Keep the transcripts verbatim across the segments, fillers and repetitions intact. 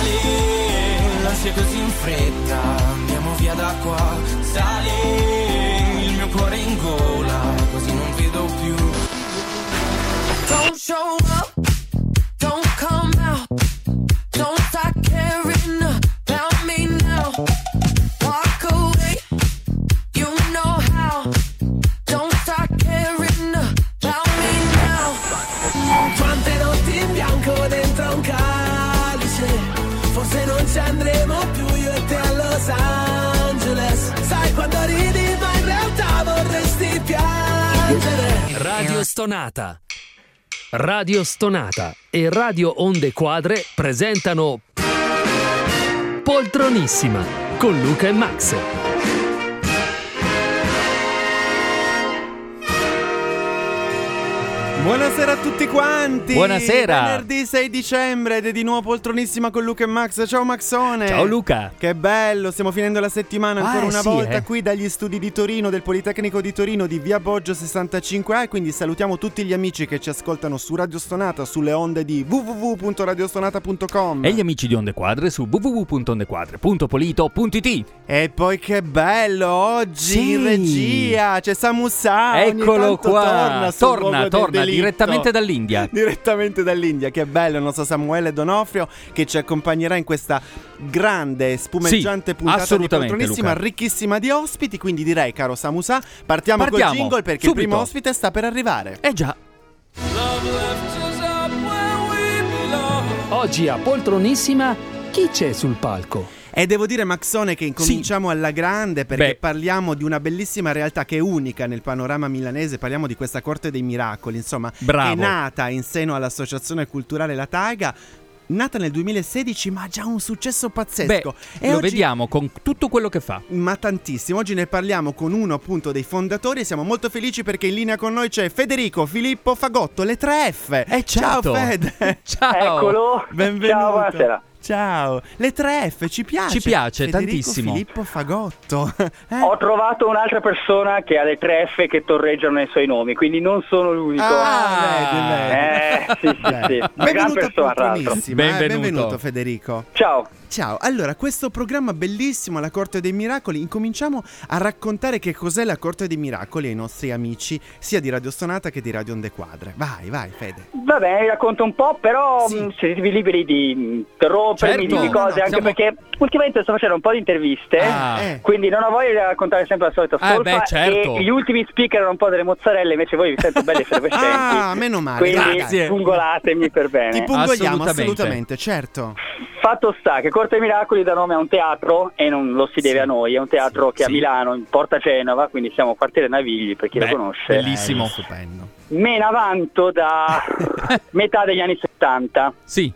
sali, non sia così in fretta, andiamo via da qua, sali, il mio cuore in gola, così non vedo più. Don't show up, don't come out, don't start caring about me now. Walk away, you know how, don't start caring about me now. Quante notti in bianco dentro un calice, forse non ci andremo più io e te a Los Angeles. Sai quando ridi ma in realtà vorresti piangere. Radio Stonata Radio Stonata e Radio Onde Quadre presentano Poltronissima con Luca e Max. Buonasera a tutti quanti. Buonasera. Venerdì sei dicembre ed è di nuovo Poltronissima con Luca e Max. Ciao Maxone. Ciao Luca. Che bello, stiamo finendo la settimana ancora ah, una sì, volta eh. qui dagli studi di Torino, del Politecnico di Torino, di Via Boggio sessantacinque A, e quindi salutiamo tutti gli amici che ci ascoltano su Radio Stonata, sulle onde di w w w punto radiostonata punto com e gli amici di Onde Quadre su w w w punto ondequadre punto polito punto i t. E poi che bello, oggi sì. in regia c'è Samu Sa. Eccolo qua, torna, torna, torna direttamente dall'India. Direttamente dall'India, che bello il nostro Samuele Donofrio che ci accompagnerà in questa grande, spumeggiante sì, puntata di Poltronissima, Luca. ricchissima di ospiti. Quindi direi, caro Samu Sa, partiamo, partiamo col jingle perché subito. Il primo ospite sta per arrivare. Eh già. Oggi a Poltronissima chi c'è sul palco? E devo dire, Maxone, che incominciamo sì. alla grande perché Beh. parliamo di una bellissima realtà che è unica nel panorama milanese. Parliamo di questa Corte dei Miracoli, insomma, Bravo. che è nata in seno all'Associazione Culturale La Taiga, nata nel duemilasedici, ma ha già un successo pazzesco. Beh, e lo oggi... vediamo con tutto quello che fa. Ma tantissimo. Oggi ne parliamo con uno appunto dei fondatori e siamo molto felici perché in linea con noi c'è Federico Filippo Fagotto, le tre F. Eh, Ciao certo. Fede. Ciao. Eccolo. Benvenuto. Ciao, buonasera. Ciao, le tre F, ci piace. Ci piace Federico tantissimo. Filippo Fagotto. Eh? Ho trovato un'altra persona che ha le tre F che torreggiano nei suoi nomi, quindi non sono l'unico. Ah, vedi, vedi. Eh, sì, sì, sì. Una gran Benvenuto, persona, tra l'altro. Poltronissima, eh, Benvenuto. benvenuto Federico. Ciao. Ciao, allora questo programma bellissimo, La Corte dei Miracoli, incominciamo a raccontare che cos'è la Corte dei Miracoli ai nostri amici sia di Radio Stonata che di Radio Onde Quadre. Vai, vai Fede. Va bene, vi racconto un po', però Sì. mh, siete liberi di interrompermi, Certo. di cose, No, no, anche siamo- perché ultimamente sto facendo un po' di interviste, Ah. Eh. quindi non ho voglia di raccontare sempre la solita Eh, stolpa, beh, certo. e gli ultimi speaker erano un po' delle mozzarelle, invece voi vi sento belli effervescenti. Ah, meno male. Quindi grazie. pungolatemi per bene. Ti pungogliamo Assolutamente. assolutamente, certo. Fatto sta che Corte dei Miracoli dà nome a un teatro e non lo si deve Sì. a noi, è un teatro che Sì. a Milano, in Porta Genova, quindi siamo a quartiere Navigli per chi Beh, lo conosce. bellissimo. Eh, stupendo. Mena avanto da metà degli anni settanta Sì.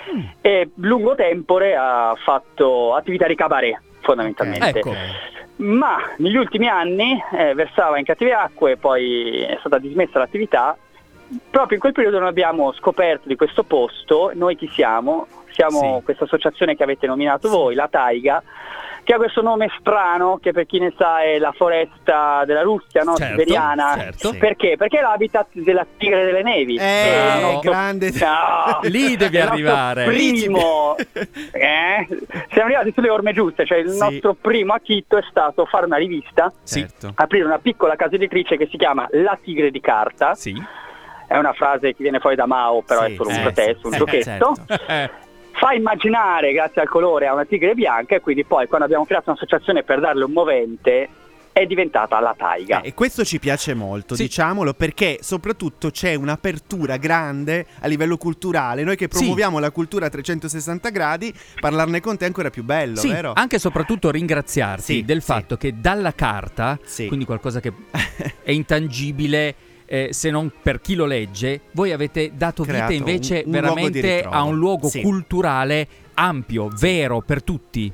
e lungo tempore ha fatto attività di cabaret fondamentalmente. Ecco. Ma negli ultimi anni eh, versava in cattive acque, poi è stata dismessa l'attività. Proprio in quel periodo noi abbiamo scoperto di questo posto. Noi chi siamo? Siamo Sì. questa associazione che avete nominato voi, la Taiga, che ha questo nome strano, che per chi ne sa è la foresta della Russia, no? Certo, Siberiana. certo. Sì. Perché? Perché è l'habitat della tigre delle nevi. Eh, È il nostro- grande. No, Lì devi è il nostro arrivare. Primo, eh? Siamo arrivati sulle orme giuste, cioè il Sì. nostro primo acchitto è stato fare una rivista, Sì. Certo. aprire una piccola casa editrice che si chiama La Tigre di Carta. Sì. È una frase che viene fuori da Mao, però Sì, è solo un sì, pretesto, un sì, giochetto. certo. Eh, Fa immaginare, grazie al colore, a una tigre bianca, e quindi poi quando abbiamo creato un'associazione per darle un movente è diventata la Taiga. Eh, e questo ci piace molto, Sì. diciamolo, perché soprattutto c'è un'apertura grande a livello culturale. Noi che Sì. promuoviamo la cultura a trecentosessanta gradi, parlarne con te è ancora più bello, sì, vero? anche e soprattutto ringraziarti Sì, del sì. fatto che dalla carta, Sì. quindi qualcosa che è intangibile, eh, se non per chi lo legge, voi avete dato vita Creato invece un- un luogo di veramente ritrovo. a un luogo Sì. culturale ampio, vero, per tutti.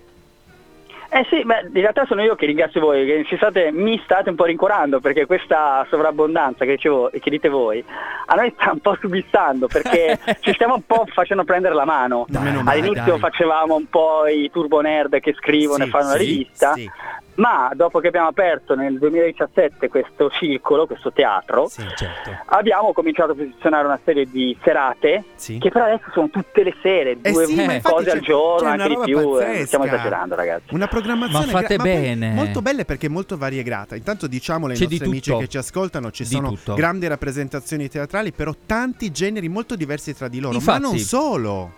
Eh sì, beh, in realtà sono io che ringrazio voi, che ci state, mi state un po' rincuorando, perché questa sovrabbondanza che, dicevo, che dite voi a noi sta un po' subissando, perché ci stiamo un po' facendo prendere la mano. Dai, meno male, All'inizio dai. facevamo un po' i turbo nerd che scrivono Sì, e fanno una sì, rivista, sì. Ma dopo che abbiamo aperto nel duemiladiciassette questo circolo, questo teatro, Sì, certo. abbiamo cominciato a posizionare una serie di serate, Sì. che però adesso sono tutte le sere, Eh due sì, ma infatti cose c'è- al giorno, c'è una anche di roba più, eh, pazzesca. stiamo esagerando, ragazzi. Una programmazione Ma fate gra- poi bene. molto belle perché è molto variegata. Intanto diciamolo ai C'è di nostri amici tutto. che ci ascoltano, ci Di sono tutto. grandi rappresentazioni teatrali, però tanti generi molto diversi tra di loro, Infatti. ma non solo.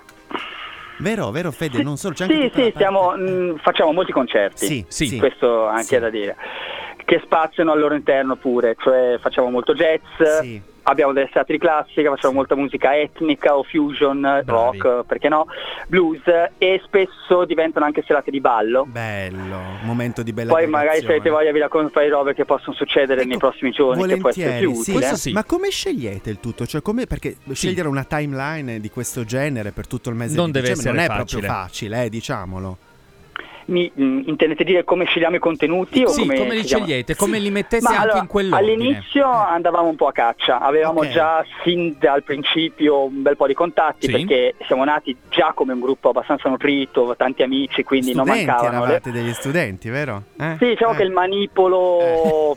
Vero, vero Fede, non solo, c'è anche Sì, tutta la sì, parte- stiamo, mh, facciamo molti concerti. Sì, Sì. sì. Questo anche Sì. è da dire. Che spaziano al loro interno pure, cioè facciamo molto jazz, Sì. abbiamo delle serate di classica, facciamo molta musica etnica o fusion, Bravi. rock, perché no, blues, e spesso diventano anche serate di ballo. Bello, momento di bella Poi magari se avete voglia vi racconto un paio di robe che possono succedere Ecco, nei prossimi giorni, che può essere più volentieri, sì. utile. Questo sì. Ma come scegliete il tutto? Cioè, come, perché scegliere una timeline di questo genere per tutto il mese Non di deve dicembre non è essere proprio facile. facile, eh, diciamolo. Mi, mh, intendete dire come scegliamo i contenuti? o Sì, come, li scegliamo- scegliete, come li mettete Ma anche allora, in quell'ordine. all'inizio andavamo un po' a caccia, avevamo Ok. già sin dal principio un bel po' di contatti, Sì. perché siamo nati già come un gruppo abbastanza nutrito, tanti amici, quindi non Studenti mancavano le... eravate degli studenti, vero? Eh? Sì, diciamo Eh. che il manipolo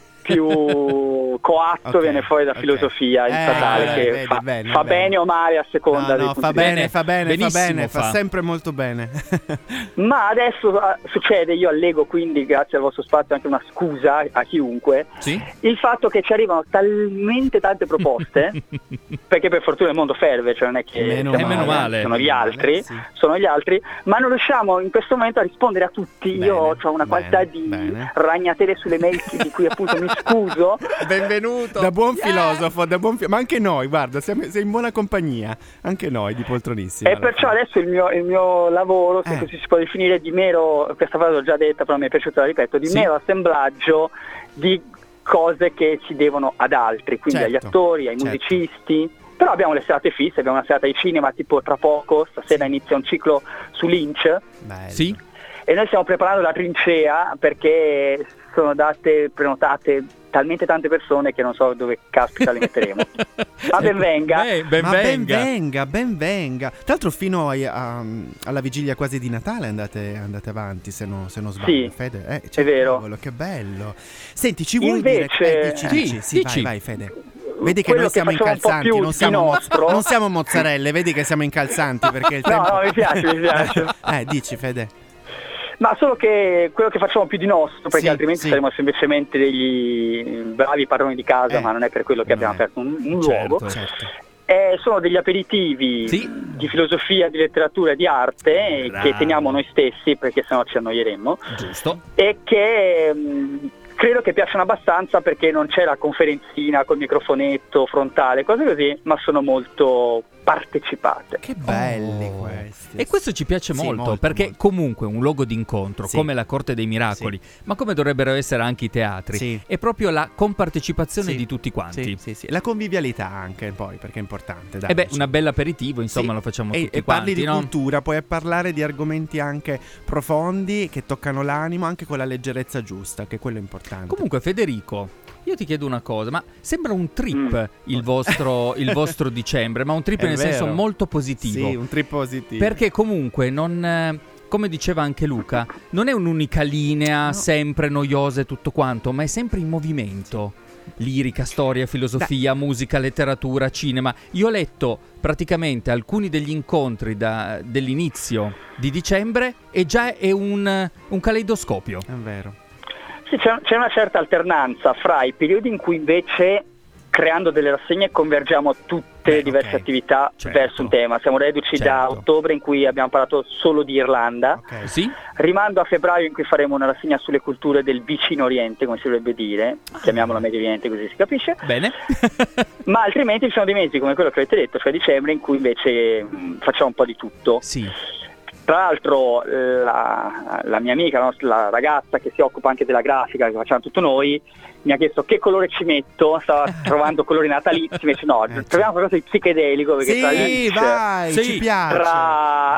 più coatto Ok, viene fuori da ok. filosofia Eh, statale, che vedi, fa, bene, fa bene. bene o male a seconda No, dei no, punti fa di vista. bene, fa bene, fa Benissimo bene, fa fa. sempre molto bene. Ma adesso ah, succede, io allego quindi grazie al vostro spazio anche una scusa a chiunque, Sì? il fatto che ci arrivano talmente tante proposte, perché per fortuna il mondo ferve, cioè non è che Meno siamo male, noi, male. sono gli Meno altri, male, sì. sono gli altri, ma non riusciamo in questo momento a rispondere a tutti. Bene, Io ho una bene, quantità di bene. ragnatele sulle mail di cui appunto mi scuso. Benvenuto. Da buon filosofo, da buon fi- ma anche noi, guarda, siamo, sei in buona compagnia, anche noi di Poltronissima. E perciò adesso il mio, il mio lavoro, se Eh. così si può definire, di mero, questa frase l'ho già detta però mi è piaciuta, la ripeto, di Sì. mero assemblaggio di cose che si devono ad altri, quindi agli Certo, attori, ai certo. musicisti. Però abbiamo le serate fisse, abbiamo una serata di cinema tipo tra poco, stasera inizia un ciclo su Lynch Bello. Sì? e noi stiamo preparando la trincea perché sono date prenotate talmente tante persone che non so dove caspita le metteremo. Ma ben venga. Beh, ben Ma venga. ben venga, ben venga. Tra l'altro fino ai- a- alla vigilia quasi di Natale andate, andate avanti, se, no, se non sbaglio. Sì, Fede, eh, è vero. cavolo, che bello. Senti, ci vuoi Invece- dire... Eh, dici, Sì, dici, sì, dici. vai, vai Fede. Vedi che Quello noi che siamo facciamo un po' incalzanti, più non di siamo, mo- nostro. non siamo mozzarelle, vedi che siamo incalzanti perché il No, tempo... no, mi piace, mi piace. eh, dici Fede. Ma solo che quello che facciamo più di nostro, perché Sì, altrimenti sì. saremo semplicemente degli bravi padroni di casa, Eh, ma non è per quello che no, abbiamo eh. aperto un, un Certo. luogo. Certo. Eh, sono degli aperitivi Sì. di filosofia, di letteratura e di arte eh, Bravo. che teniamo noi stessi, perché sennò ci annoieremmo, Giusto. e che mh, credo che piacciono abbastanza perché non c'è la conferenzina col microfonetto frontale, cose così, ma sono molto partecipate. Che belli Oh. questi. E questo ci piace Sì, molto, molto, perché molto. comunque un luogo d'incontro, Sì. come la Corte dei Miracoli, ma come dovrebbero essere anche i teatri, Sì. è proprio la compartecipazione Sì. di tutti quanti. Sì, sì, sì. La convivialità anche poi, perché è importante. Dai, E beh, dici. un bel aperitivo, insomma, Sì. lo facciamo e, tutti e parli quanti, di no? cultura, puoi parlare di argomenti anche profondi che toccano l'animo, anche con la leggerezza giusta, che è quello importante. Comunque, Federico, io ti chiedo una cosa, ma sembra un trip Mm. il, vostro, il vostro dicembre, ma un trip È nel vero. senso molto positivo. Sì, un trip positivo. Perché comunque non... eh, come diceva anche Luca, non è un'unica linea No. sempre noiosa e tutto quanto, ma è sempre in movimento. Lirica, storia, filosofia, musica, letteratura, cinema. Io ho letto praticamente alcuni degli incontri da- dell'inizio di dicembre e già è un, un caleidoscopio. È vero. Sì, c'è, c'è una certa alternanza fra i periodi in cui invece, creando delle rassegne, convergiamo tutte Beh, le diverse ok. attività Certo. verso un tema. Siamo reduci da Certo. ottobre in cui abbiamo parlato solo di Irlanda, Ok. Sì? rimando a febbraio in cui faremo una rassegna sulle culture del vicino Oriente, come si dovrebbe dire, chiamiamola Medio Oriente così si capisce, Bene. ma altrimenti ci sono dei mesi come quello che avete detto, cioè dicembre, in cui invece mh, facciamo un po' di tutto. Sì. Tra l'altro la, la mia amica, no, la ragazza che si occupa anche della grafica, che facciamo tutto noi, mi ha chiesto che colore ci metto, stava trovando colori natalizi, invece no, Eh, troviamo qualcosa di psichedelico, perché tra Sì, Lynch, vai, Sì. ci piace. tra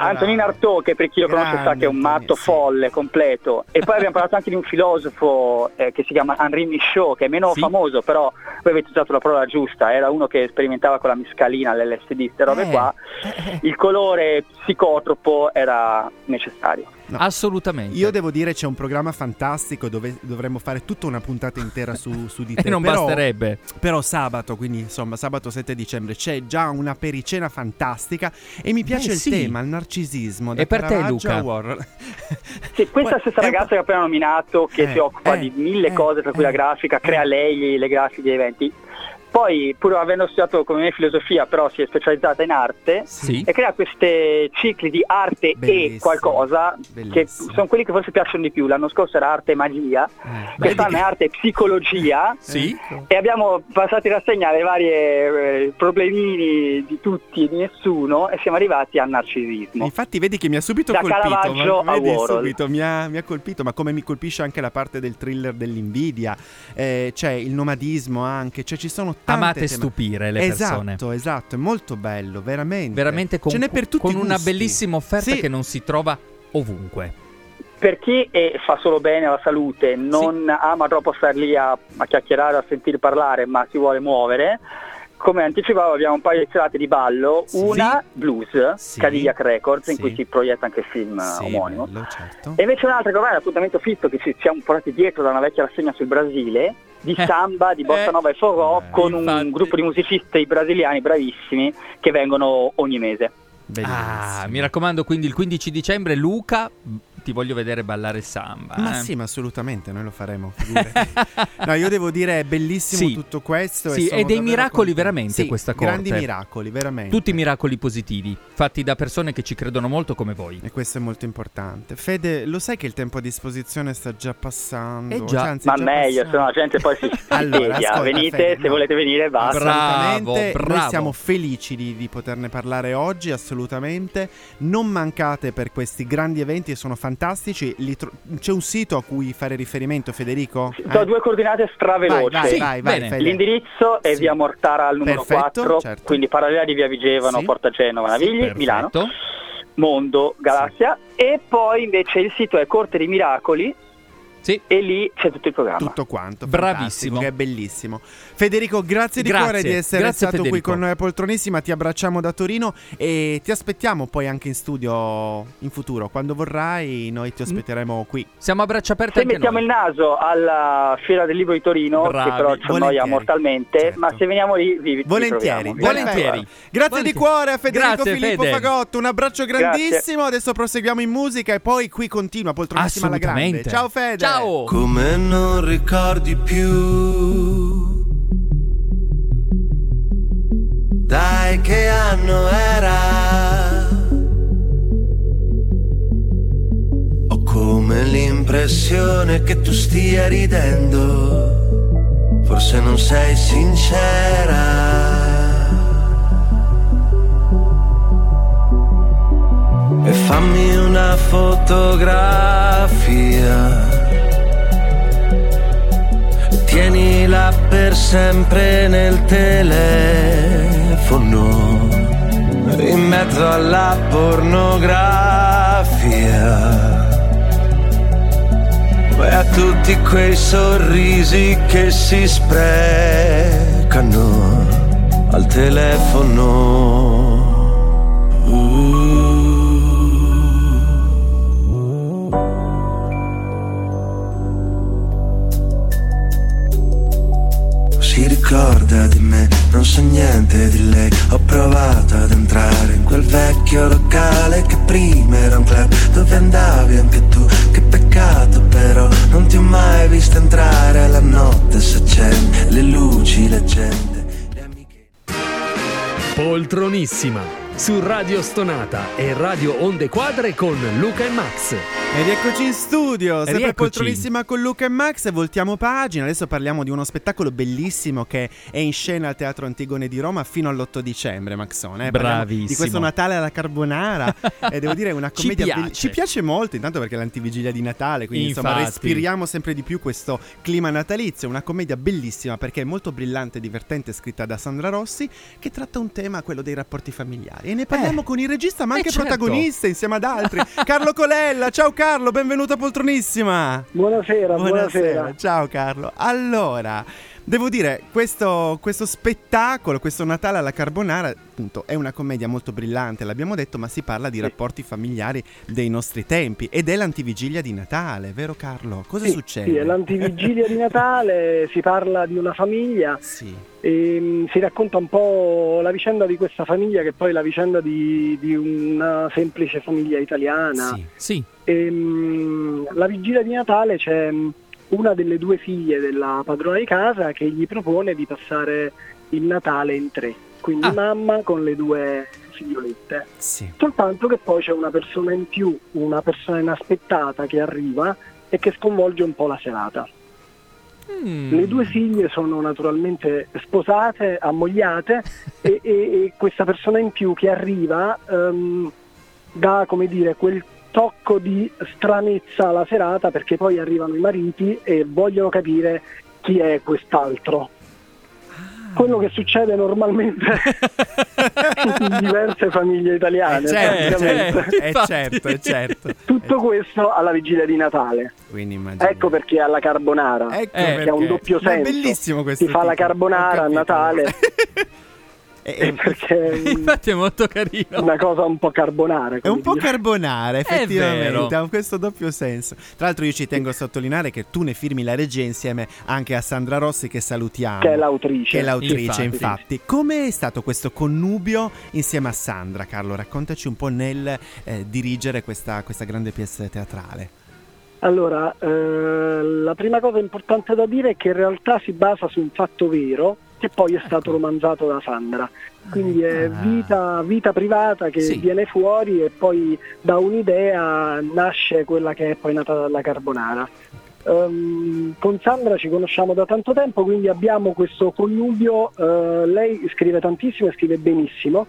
Antonin Artaud, che per chi lo conosce sa che è un matto Anthony, sì. folle, completo. E poi abbiamo parlato anche di un filosofo eh, che si chiama Henri Michaud, che è meno Sì. famoso, però voi avete usato la parola giusta, era uno che sperimentava con la mescalina, l'L S D, queste robe Eh, qua. eh, Il colore psicotropo era necessario. No. Assolutamente. Io devo dire c'è un programma fantastico dove dovremmo fare tutta una puntata intera su, su di te. E non però, basterebbe. Però sabato, quindi insomma sabato sette dicembre, c'è già una pericena fantastica e mi piace Beh, il sì. tema, il narcisismo. Da E per te, Caravaggio Luca? a Warhol. Sì, questa stessa È un ragazza po'- che ho appena nominato, che Eh, si occupa eh, di mille eh, cose, tra cui la eh, grafica, crea eh. lei le grafiche degli eventi. Poi, pur avendo studiato come me filosofia, però si è specializzata in arte Sì. e crea questi cicli di arte Bellissimo, e qualcosa, che bellissimo. sono quelli che forse piacciono di più. L'anno scorso era arte e magia, Eh, quest'anno vedi è arte e psicologia. Sì. Ecco. E abbiamo passato in rassegna le varie eh, problemini di tutti e di nessuno e siamo arrivati al narcisismo. Infatti vedi che mi ha subito Da colpito, Caravaggio ma, a vedi, Warhol. subito mi ha, mi ha colpito, ma come mi colpisce anche la parte del thriller dell'invidia, eh, c'è il nomadismo anche, cioè ci sono tante Amate tema- stupire le esatto, persone. Esatto, è molto bello, veramente. Veramente con, Ce n'è per tutti con i una gusti. bellissima offerta Sì. che non si trova ovunque. Per chi eh, fa solo bene alla salute, non ama troppo star lì a, a chiacchierare, a sentire parlare, ma si vuole muovere, come anticipavo abbiamo un paio di serate di ballo, Sì. una blues, Sì. Cadillac Records, in Sì. cui si proietta anche il film Sì, omonimo. bello, certo. E invece un'altra che ormai è un appuntamento fisso che ci siamo portati dietro da una vecchia rassegna sul Brasile, di Eh. samba, di bossa Eh. nova e forró, Eh, con infatti. un gruppo di musicisti brasiliani bravissimi che vengono ogni mese. Bellissimo. Ah, mi raccomando, quindi il quindici dicembre, Luca, ti voglio vedere ballare samba. Ma eh. sì, ma assolutamente, noi lo faremo. figurati. No, io devo dire è bellissimo Sì. tutto questo. Sì, sono e dei davvero miracoli contento. veramente Sì, questa grandi corte. miracoli, veramente. Tutti miracoli positivi, fatti da persone che ci credono molto come voi. E questo è molto importante. Fede, lo sai che il tempo a disposizione sta già passando? Eh già. Cioè, anzi, Ma è già meglio, passato. se no la gente poi si Allora, sedia. ascolta, Venite, Fede, se no. volete venire, basta. Bravo, Assolutamente, bravo. noi siamo felici di, di poterne parlare oggi, assolutamente. Non mancate per questi grandi eventi e sono fantastici. Li tro- c'è un sito a cui fare riferimento, Federico? Do Eh? due coordinate straveloci. Vai, vai, Sì, vai, vai, bene. Fede. L'indirizzo è Sì. via Mortara al numero Perfetto, quattro, certo. quindi parallela di via Vigevano, Sì. Porta Genova, Navigli, Perfetto. Milano, Mondo, Galassia. E poi invece il sito è Corte dei Miracoli Sì. e lì c'è tutto il programma. Tutto quanto, Bravissimo. fantastico, che è bellissimo. Federico, grazie di Grazie, cuore di essere grazie, stato qui Federico. con noi a Poltronissima. Ti abbracciamo da Torino e ti aspettiamo poi anche in studio in futuro. Quando vorrai, noi ti ospiteremo qui. Siamo a braccia aperte Se anche mettiamo noi. il naso alla Fiera del Libro di Torino, Bravi. che però ci annoia Volentieri. mortalmente, Certo. ma se veniamo lì vi, vi Volentieri, troviamo. Volentieri. Perfetto. Grazie di Volentieri. cuore a Federico Grazie, Filippo Fede. Fagotto. Un abbraccio grandissimo. Adesso proseguiamo in musica e poi qui continua Poltronissima alla grande. Assolutamente. Ciao Fede. Ciao. Come non ricordi più. Dai, che anno era? Ho come l'impressione che tu stia ridendo. Forse non sei sincera. E fammi una fotografia. Tienila per sempre nel telefono, in mezzo alla pornografia, e a tutti quei sorrisi che si sprecano al telefono. Uh. Si ricorda di me, non so niente di lei. Ho provato ad entrare in quel vecchio locale che prima era un club dove andavi anche tu. Che peccato però, non ti ho mai visto entrare. La notte s'accende, le luci, la gente, le amiche. Poltronissima su Radio Stonata e Radio Onde Quadre con Luca e Max. E rieccoci in studio, sempre Rieccoci. poltronissima con Luca e Max, e voltiamo pagina. Adesso parliamo di uno spettacolo bellissimo che è in scena al Teatro Antigone di Roma fino all'otto dicembre, Maxone. Eh? Parliamo Bravissimo. di questo Natale alla carbonara e devo dire è una Ci commedia piace. belli- ci piace molto, intanto perché è l'antivigilia di Natale, quindi insomma Infatti. respiriamo sempre di più questo clima natalizio. Una commedia bellissima perché è molto brillante, divertente, scritta da Sandra Rossi, che tratta un tema, quello dei rapporti familiari, e ne parliamo Eh. con il regista ma Eh, anche certo. protagonista insieme ad altri, Carlo Colella. Ciao Carlo, benvenuto a Poltronissima. Buonasera, buonasera. Ciao Carlo. Allora, devo dire, questo, questo spettacolo, questo Natale alla carbonara, appunto, è una commedia molto brillante, l'abbiamo detto, ma si parla di rapporti familiari dei nostri tempi ed è l'antivigilia di Natale, vero Carlo? Cosa Sì, succede? sì, è l'antivigilia di Natale, si parla di una famiglia Sì. e mh, si racconta un po' la vicenda di questa famiglia, che poi è la vicenda di, di una semplice famiglia italiana. Sì. Sì. E, mh, la vigilia di Natale c'è mh, una delle due figlie della padrona di casa che gli propone di passare il Natale in tre, quindi Ah. mamma con le due figliolette. Sì. Soltanto che poi c'è una persona in più, una persona inaspettata che arriva e che sconvolge un po' la serata. Mm. Le due figlie sono naturalmente sposate, ammogliate e, e- e questa persona in più che arriva ehm, dà, come dire, quel tocco di stranezza alla serata, perché poi arrivano i mariti e vogliono capire chi è quest'altro. Quello che succede normalmente in diverse famiglie italiane. Eh, certo, praticamente. certo, eh, Infatti. certo, eh, certo. Tutto questo alla vigilia di Natale. Quindi immagino. Ecco perché alla carbonara. Ecco Eh, che ha un perché. doppio Ma è senso. bellissimo questo Si fa la titolo. carbonara Ho a capito. Natale. E- e- Perché è un- Infatti è molto carino. una cosa un po' carbonara. È come un po' dire. carbonara, vero. effettivamente, ha questo doppio senso. Tra l'altro io ci tengo a sottolineare che tu ne firmi la regia insieme anche a Sandra Rossi, che salutiamo. Che è l'autrice. Che è l'autrice, Infatti. infatti. Come è stato questo connubio insieme a Sandra, Carlo? Raccontaci un po' nel eh, dirigere questa, questa grande pièce teatrale. Allora, eh, la prima cosa importante da dire è che in realtà si basa su un fatto vero che poi è stato romanzato da Sandra. Quindi è Ah. vita, vita privata che Sì. viene fuori e poi da un'idea nasce quella che è poi nata dalla carbonara. Ehm, con Sandra ci conosciamo da tanto tempo, quindi abbiamo questo connubio. Eh, lei scrive tantissimo e scrive benissimo.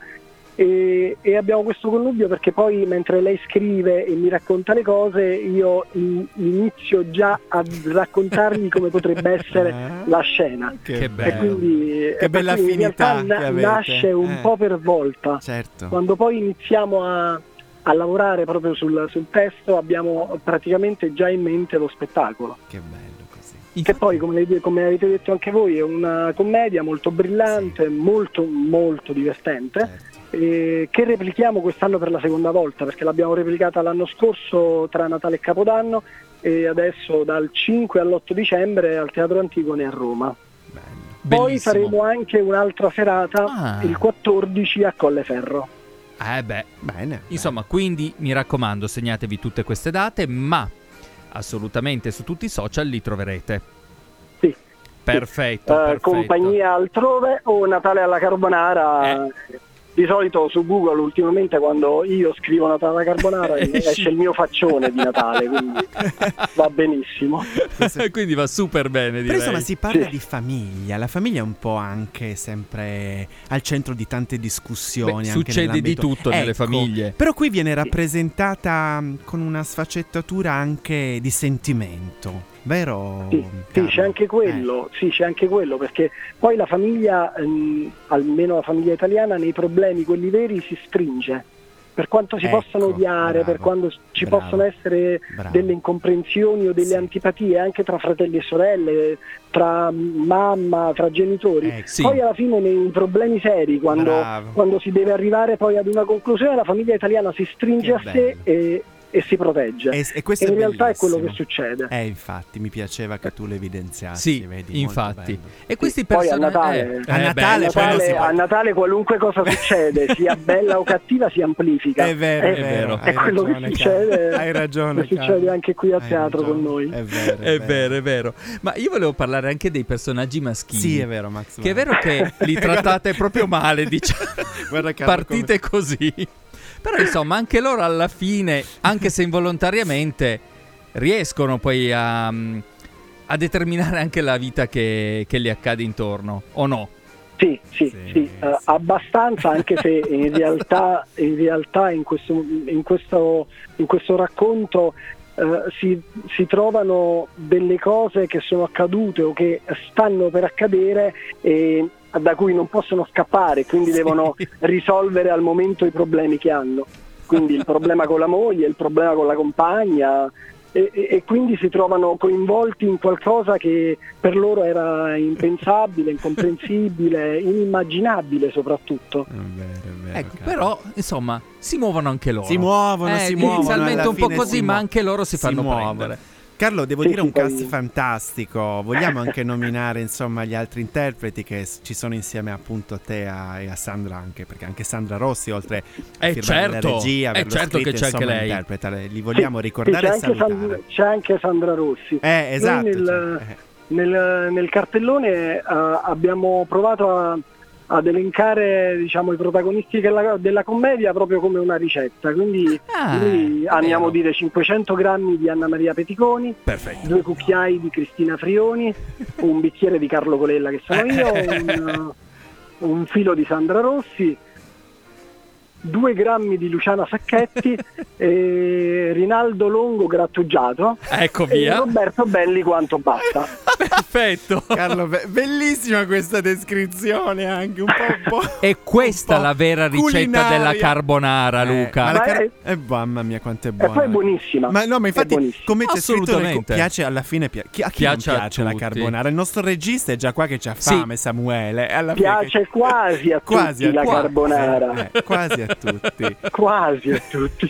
E, e abbiamo questo connubio perché poi mentre lei scrive e mi racconta le cose io in- inizio già a raccontargli come potrebbe essere la scena, Che e bello. quindi Che e per bella cui in realtà affinità na- che avete. nasce un Eh. po' per volta. Certo. Quando poi iniziamo a, a lavorare proprio sul, sul testo abbiamo praticamente già in mente lo spettacolo, Che bello così. che poi come, le- come avete detto anche voi è una commedia molto brillante, molto molto divertente. Certo. Eh, che replichiamo quest'anno per la seconda volta, perché l'abbiamo replicata l'anno scorso tra Natale e Capodanno e adesso dal cinque all'otto dicembre al Teatro Antigone a Roma. Bello. Poi Bellissimo. faremo anche un'altra serata Ah. il quattordici a Colleferro. Eh beh. Bene. Insomma, quindi mi raccomando, segnatevi tutte queste date, ma assolutamente su tutti i social li troverete. Sì. Perfetto, Eh, perfetto. compagnia altrove o Natale alla Carbonara. Eh. Di solito su Google ultimamente quando io scrivo Natale alla Carbonara Esci. esce il mio faccione di Natale, quindi va benissimo. Quindi va super bene, direi. Però insomma si parla Sì. di famiglia, la famiglia è un po' anche sempre al centro di tante discussioni. Beh, anche succede di nell'ambito- tutto nelle Ecco, famiglie. Però qui viene rappresentata mh, con una sfaccettatura anche di sentimento, vero? Sì, sì, Carlo? c'è anche quello, sì, c'è anche quello, perché poi la famiglia, ehm, almeno la famiglia italiana, nei problemi quelli veri si stringe. Per quanto si Ecco, possano odiare, bravo, per quando ci bravo, possono essere bravo. delle incomprensioni o delle Sì. antipatie anche tra fratelli e sorelle, tra mamma, tra genitori, Ecco. Sì. poi alla fine nei problemi seri, quando, Bravo. quando si deve arrivare poi ad una conclusione, la famiglia italiana si stringe Che a sé bello. e, e si protegge. E, e questo E è in realtà è quello che bellissimo. succede. Eh, infatti, mi piaceva che tu lo evidenziassi. Sì, vedi, molto infatti. bello. E questi Poi a personaggi Natale- eh, A eh, Natale A beh, poi non si Natale, può- a Natale qualunque cosa succede, sia bella o cattiva, si amplifica. È vero, è, È- vero. è hai quello che ragione, succede- Carlo. Hai ragione. che succede Carlo. anche qui a Hai teatro ragione. con noi. È vero, È vero, è vero. Ma io volevo parlare anche dei personaggi maschili. Sì, è vero, Max. Che è vero che li trattate proprio male, diciamo. Guarda, Carlo, Partite così. Però insomma anche loro alla fine, anche se involontariamente, riescono poi a, a determinare anche la vita che, che gli accade intorno, o no? Sì, sì, sì, sì. Uh, abbastanza, anche se in realtà in, realtà in, questo, in, questo, in questo racconto uh, si, si trovano delle cose che sono accadute o che stanno per accadere e da cui non possono scappare, quindi sì. devono risolvere al momento i problemi che hanno. Quindi il problema con la moglie, il problema con la compagna, e, e quindi si trovano coinvolti in qualcosa che per loro era impensabile, incomprensibile, inimmaginabile soprattutto. È vero, è vero, ecco, però insomma si muovono anche loro. Si muovono, eh, si muovono. Inizialmente un po' così, ma mu- anche loro si, si fanno muovono. prendere. Carlo, devo sì, dire sì, un poi... cast fantastico. Vogliamo anche nominare insomma gli altri interpreti che s- ci sono insieme appunto a te a- e a Sandra, anche perché anche Sandra Rossi, oltre a Eh, firmare certo, la regia, eh, averlo certo scritto, che c'è insomma, anche lei. interpreta. Li vogliamo Sì, ricordare sì, e c'è, anche salutare. San- c'è anche Sandra Rossi. Eh, esatto. Noi nel, cioè, eh. nel, nel cartellone uh, abbiamo provato a, ad elencare, diciamo, i protagonisti della, della commedia proprio come una ricetta, quindi Ah, noi amiamo vero. dire cinquecento grammi di Anna Maria Peticoni, Perfetto. due cucchiai di Cristina Frioni, un bicchiere di Carlo Colella che sono io, un, un filo di Sandra Rossi, due grammi di Luciana Sacchetti e Rinaldo Longo grattugiato, Ecco e via. Roberto Belli quanto basta. Perfetto. Carlo, be- bellissima questa descrizione, anche un po', un po'. È questa un po' la vera ricetta culinaria. della carbonara, Eh, Luca. ma la Ma car- è- eh, mamma mia, quanto è E buona. poi è buonissima. Ma no, ma È infatti, buonissima. come c'è scritto, nel co- Assolutamente. piace alla fine. Pia- chi, a chi Piace a non piace la tutti. carbonara? Il nostro regista è già qua che c'ha Sì. fame, Samuele. e alla fine Piace che- quasi a quasi tutti a la qua- carbonara. eh, quasi a tutti. Quasi a tutti.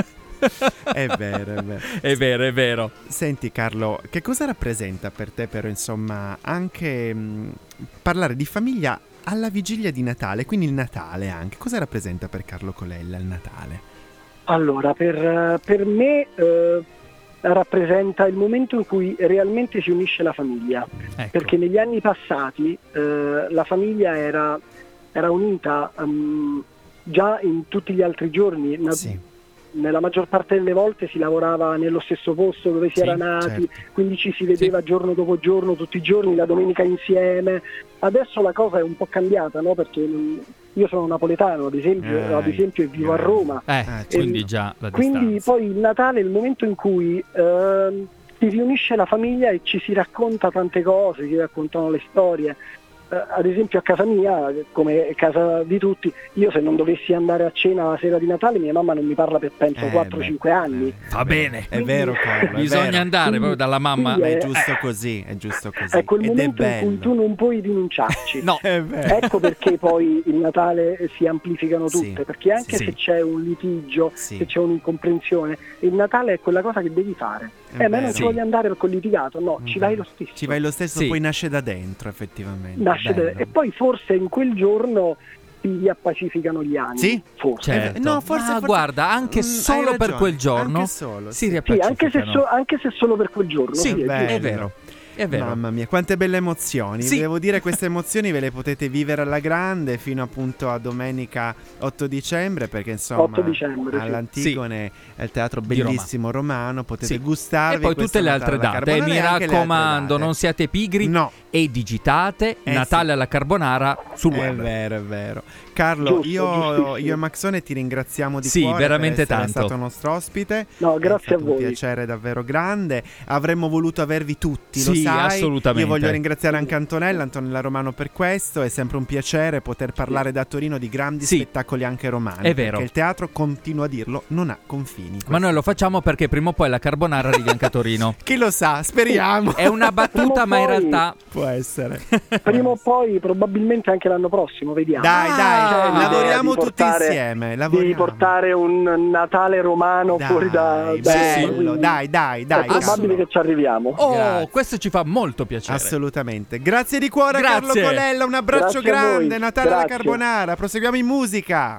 È vero, è vero. È vero, è vero. Senti Carlo, che cosa rappresenta per te però insomma anche mh, parlare di famiglia alla vigilia di Natale, quindi il Natale anche? Cosa rappresenta per Carlo Colella il Natale? Allora, per, per me eh, rappresenta il momento in cui realmente si unisce la famiglia, Ecco. perché negli anni passati eh, la famiglia era, era unita um, già in tutti gli altri giorni. Na- Sì. Nella maggior parte delle volte si lavorava nello stesso posto dove si Sì, era nati, certo. quindi ci si vedeva giorno dopo giorno, tutti i giorni, la domenica insieme. Adesso la cosa è un po' cambiata, no? Perché non- io sono napoletano, ad esempio, Eh, ad esempio e vivo a eh. Roma. Eh, Ah, quindi e- già la Quindi distanza. poi il Natale è il momento in cui ehm, si riunisce la famiglia e ci si racconta tante cose, si raccontano le storie. Eh, ad esempio a casa mia, come casa di tutti, io se non dovessi andare a cena la sera di Natale mia mamma non mi parla per penso Eh, quattro cinque beh, anni. eh, Va bene. È vero Carlo, è Bisogna vero. andare Quindi- proprio dalla mamma. quindi Ma è Eh, giusto così, è giusto così. È quel Ed è momento in bello. cui tu non puoi rinunciarci. No, È vero. Ecco perché poi il Natale si amplificano tutte, Sì, perché anche sì. se c'è un litigio, Sì. se c'è un'incomprensione, il Natale è quella cosa che devi fare. È Eh, ma non vero. ci voglio andare col litigato, no, ci vai lo stesso. Ci vai lo stesso, Sì. poi nasce da dentro effettivamente. Nasce da- Bello. e poi forse in quel giorno si riappacificano gli animi. Sì? Forse. certo. Eh, no, forse- Ma forse- guarda, anche Mm, solo hai per ragione, quel giorno anche solo, si sì. Sì, riappacificano. anche se, so- anche se solo per quel giorno. Sì, sì, è bello. è vero. È vero. Mamma mia, quante belle emozioni. Sì. Devo dire, queste emozioni ve le potete vivere alla grande fino appunto a domenica otto dicembre, perché insomma otto dicembre, sì. all'Antigone è il teatro Di Roma. bellissimo romano, potete Sì. gustarvi E poi questo tutte le Natale altre alla date. Eh, carbonara mi e anche le altre raccomando, date. non siate pigri No, e digitate Eh, Natale sì. alla carbonara sul è web. vero, è vero. Carlo, Giusto, io, giustissimo. io e Maxone ti ringraziamo di Sì, cuore veramente per essere tanto. stato nostro ospite. No, È grazie stato a voi. un piacere davvero grande. Avremmo voluto avervi tutti, Sì, lo sai. assolutamente. Io voglio ringraziare anche Antonella, Antonella Romano per questo. È sempre un piacere poter parlare da Torino di grandi Sì. spettacoli anche romani. È vero. Perché il teatro, continuo a dirlo, non ha confini. Ma noi lo facciamo perché prima o poi la carbonara arrivi anche a Torino. Chi lo sa, speriamo. È una battuta, ma in Poi- realtà Può essere. Prima o poi, probabilmente anche l'anno prossimo, vediamo. Dai, Ah, dai, c'è l'idea lavoriamo di tutti portare- insieme. Di Lavoriamo. portare un Natale romano Dai, fuori da, da bello, Roma, quindi dai, dai, dai. è probabile Carlo. che ci arriviamo. Oh, Grazie. questo ci fa molto piacere. Assolutamente. Grazie di cuore a Carlo Grazie. Colella, un abbraccio Grazie a voi. grande, Natale alla Grazie. carbonara. Proseguiamo in musica.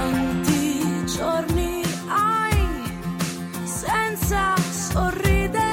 Quanti giorni hai senza sorridere?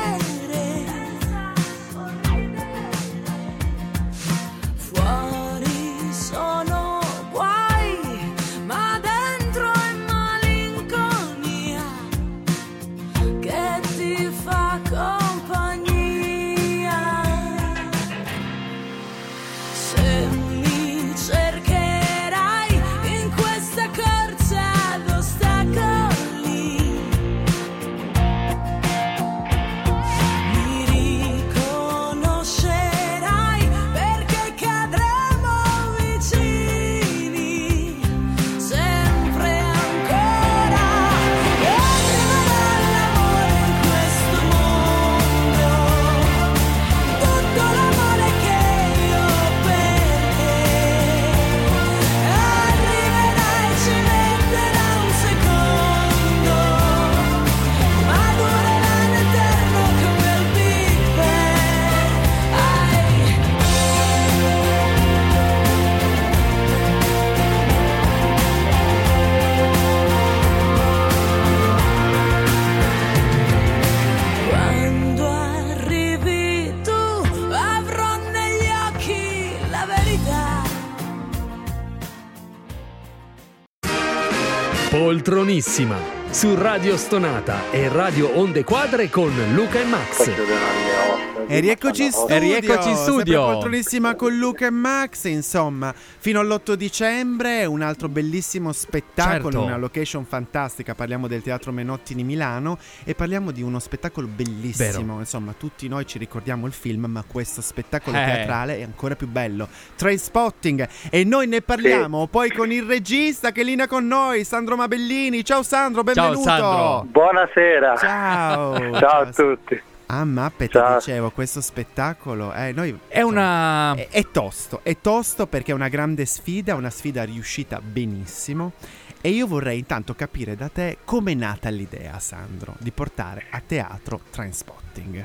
Poltronissima su Radio Stonata e Radio Onde Quadre con Luca e Max. E rieccoci in studio, E rieccoci in studio. sempre Poltronissima con Luca e Max. Insomma, fino all'otto dicembre un altro bellissimo spettacolo, Certo. una location fantastica. Parliamo del Teatro Menotti di Milano e parliamo di uno spettacolo bellissimo. Vero. Insomma, tutti noi ci ricordiamo il film, ma questo spettacolo Eh. teatrale è ancora più bello. Trainspotting, e noi ne parliamo poi con il regista che è in linea con noi, Sandro Mabellini. Ciao Sandro, benvenuto. Sandro. Buonasera. Ciao. Ciao a tutti. Ah, Mappe, ti Ciao. dicevo, questo spettacolo eh, noi, È una... è, è tosto, è tosto perché è una grande sfida, una sfida riuscita benissimo. E io vorrei intanto capire da te com'è nata l'idea, Sandro, di portare a teatro Trainspotting.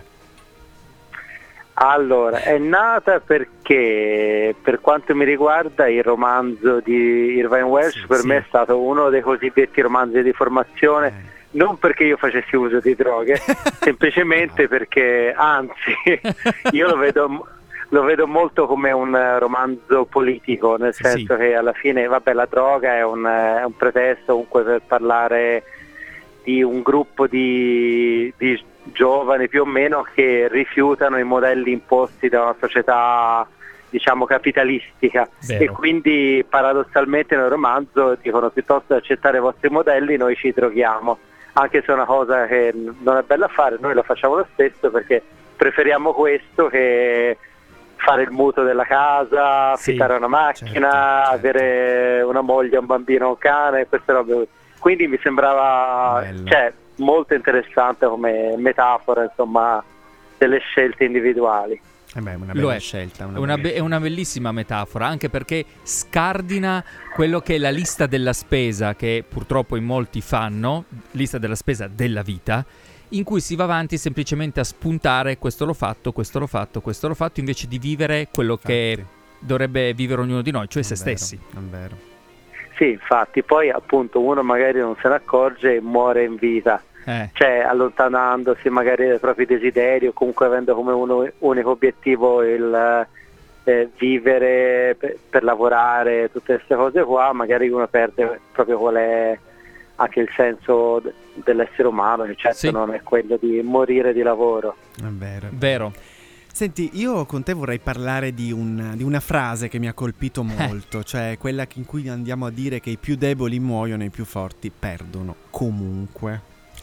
Allora, è nata perché per quanto mi riguarda il romanzo di Irvine Welsh Sì, per sì. me è stato uno dei cosiddetti romanzi di formazione, Eh. non perché io facessi uso di droghe, semplicemente perché, anzi, io lo vedo, lo vedo molto come un romanzo politico, nel Sì, senso sì. che alla fine, vabbè, la droga è un, è un pretesto comunque per parlare di un gruppo di, di giovani più o meno che rifiutano i modelli imposti da una società, diciamo, capitalistica. Vero. E quindi paradossalmente nel romanzo dicono: piuttosto che accettare i vostri modelli noi ci droghiamo, anche se è una cosa che non è bella fare, noi lo facciamo lo stesso perché preferiamo questo che fare il mutuo della casa, Sì, affittare una macchina, certo, certo. avere una moglie, un bambino, un cane, queste robe. Quindi mi sembrava, Bello. cioè, molto interessante come metafora, insomma, delle scelte individuali. Eh beh, una Lo bella è. scelta. Una È una, bella- be- è una bellissima metafora, anche perché scardina quello che è la lista della spesa, che purtroppo in molti fanno, lista della spesa della vita, in cui si va avanti semplicemente a spuntare: questo l'ho fatto, questo l'ho fatto, questo l'ho fatto, invece di vivere quello che Infatti. dovrebbe vivere ognuno di noi, cioè se Non vero, stessi. non vero. Sì, infatti, poi appunto uno magari non se ne accorge e muore in vita, Eh, cioè allontanandosi magari dai propri desideri o comunque avendo come uno, unico obiettivo il eh, vivere per, per lavorare, tutte queste cose qua, magari uno perde proprio qual è anche il senso d- dell'essere umano, che certo Sì. non è quello di morire di lavoro. È vero. vero. Senti, io con te vorrei parlare di, un- di una frase che mi ha colpito molto, cioè quella che- in cui andiamo a dire che i più deboli muoiono e i più forti perdono comunque.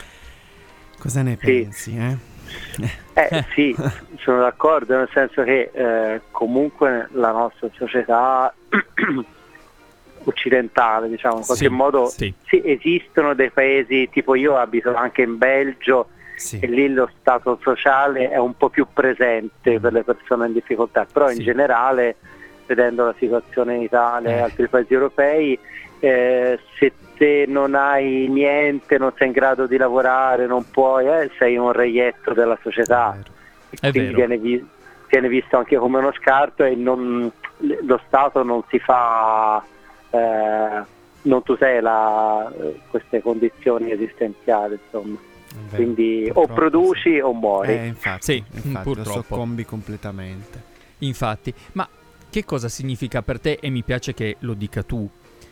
Cosa ne Sì. pensi, eh? Eh sì, sono d'accordo, nel senso che eh, comunque la nostra società occidentale, diciamo, in qualche Sì, modo sì. sì, esistono dei paesi, tipo io abito anche in Belgio, Sì. e lì lo stato sociale è un po' più presente per le persone in difficoltà, però Sì. in generale, vedendo la situazione in Italia e Eh. altri paesi europei, eh, se te non hai niente, non sei in grado di lavorare, non puoi, eh, sei un reietto della società, È vero. È quindi vero. viene, vi- viene visto anche come uno scarto e non- lo Stato non si fa, eh, non tutela eh, queste condizioni esistenziali, insomma. È vero. Quindi o Purtroppo produci sì. o muori. Eh, infatti, Sì, infatti purtroppo. lo soccombi completamente. Infatti, ma che cosa significa per te, e mi piace che lo dica tu,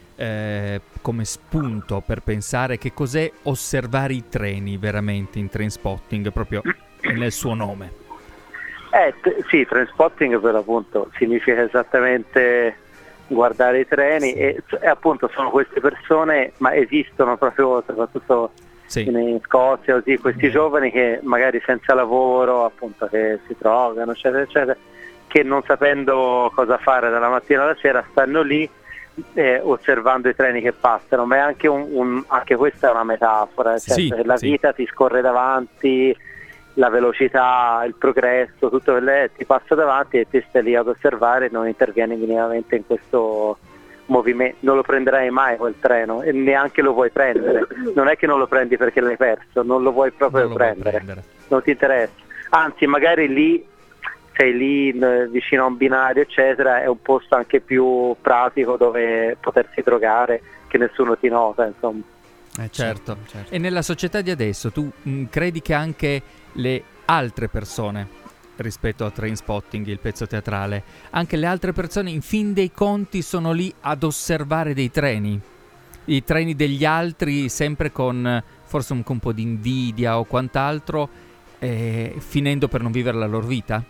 eh, come spunto per pensare che cos'è osservare i treni veramente in Trainspotting, proprio nel suo nome? Eh, t- sì, Trainspotting per l'appunto significa esattamente guardare i treni e, e appunto sono queste persone, ma esistono proprio soprattutto Sì, in, in Scozia, così, questi Eh. giovani che magari senza lavoro, appunto, che si drogano, eccetera, eccetera, che non sapendo cosa fare dalla mattina alla sera stanno lì eh, osservando i treni che passano, ma è anche, un, un, anche questa è una metafora, nel Sì, senso che la sì. vita ti scorre davanti, la velocità, il progresso, tutto quello che ti passa davanti e ti stai lì ad osservare e non intervieni minimamente in questo movimento, non lo prenderai mai quel treno e neanche lo vuoi prendere, non è che non lo prendi perché l'hai perso, non lo vuoi proprio non lo vuoi prendere. prendere. Non ti interessa, anzi magari lì sei lì eh, vicino a un binario eccetera, è un posto anche più pratico dove potersi drogare, che nessuno ti nota, insomma. Eh, Certo. certo. E nella società di adesso tu mh, credi che anche le altre persone, rispetto a Trainspotting, il pezzo teatrale, anche le altre persone in fin dei conti sono lì ad osservare dei treni? i treni degli altri, sempre con forse un, un po' di invidia o quant'altro, eh, finendo per non vivere la loro vita?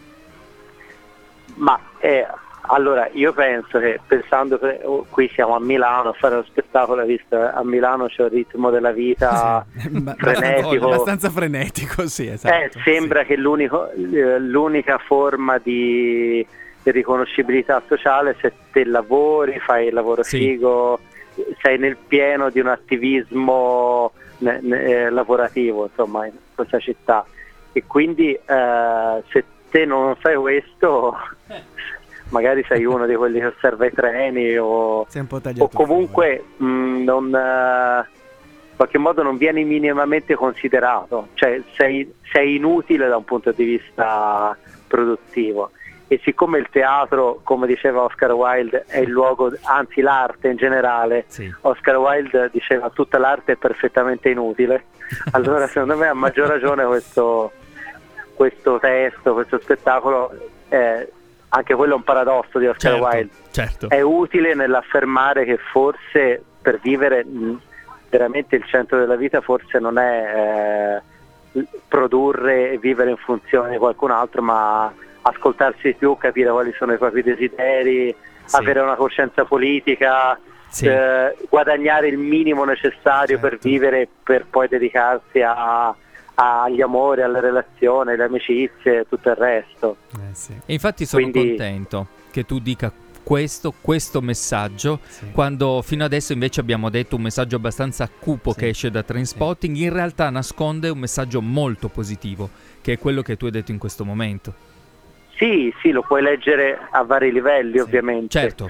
Ma eh, allora io penso che, pensando che oh, qui siamo a Milano a fare lo spettacolo, visto a Milano c'è un ritmo della vita sì, frenetico, abbastanza frenetico, sì, esatto. Eh, sembra sì. che l'unico, l'unica forma di riconoscibilità sociale, se te lavori, fai il lavoro sì. figo, sei nel pieno di un attivismo ne, ne, lavorativo, insomma, in questa città, e quindi eh, se te non fai questo magari sei uno di quelli che osserva i treni o, o comunque mh, non, uh, in qualche modo non vieni minimamente considerato, cioè sei, sei inutile da un punto di vista produttivo. E siccome il teatro, come diceva Oscar Wilde, è il luogo, anzi l'arte in generale, sì. Oscar Wilde diceva tutta l'arte è perfettamente inutile, allora secondo me a maggior ragione questo, questo testo, questo spettacolo è, anche quello è un paradosso di Oscar certo, Wilde, certo. È utile nell'affermare che forse per vivere mh, veramente il centro della vita forse non è eh, produrre e vivere in funzione di qualcun altro, ma ascoltarsi di più, capire quali sono i propri desideri, sì. avere una coscienza politica, sì. eh, guadagnare il minimo necessario certo. per vivere, per poi dedicarsi a agli amori, alle relazioni, alle amicizie e tutto il resto. Eh sì. E infatti sono Quindi... contento che tu dica questo, questo messaggio, sì. quando fino adesso invece abbiamo detto un messaggio abbastanza cupo sì. che esce da Trainspotting, sì. in realtà nasconde un messaggio molto positivo, che è quello che tu hai detto in questo momento. Sì, sì, lo puoi leggere a vari livelli sì. ovviamente. Certo.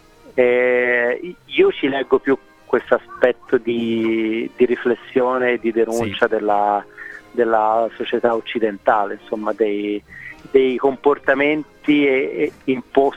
Eh, io ci leggo più questo aspetto di, di riflessione e di denuncia sì. della della società occidentale, insomma dei, dei comportamenti e, e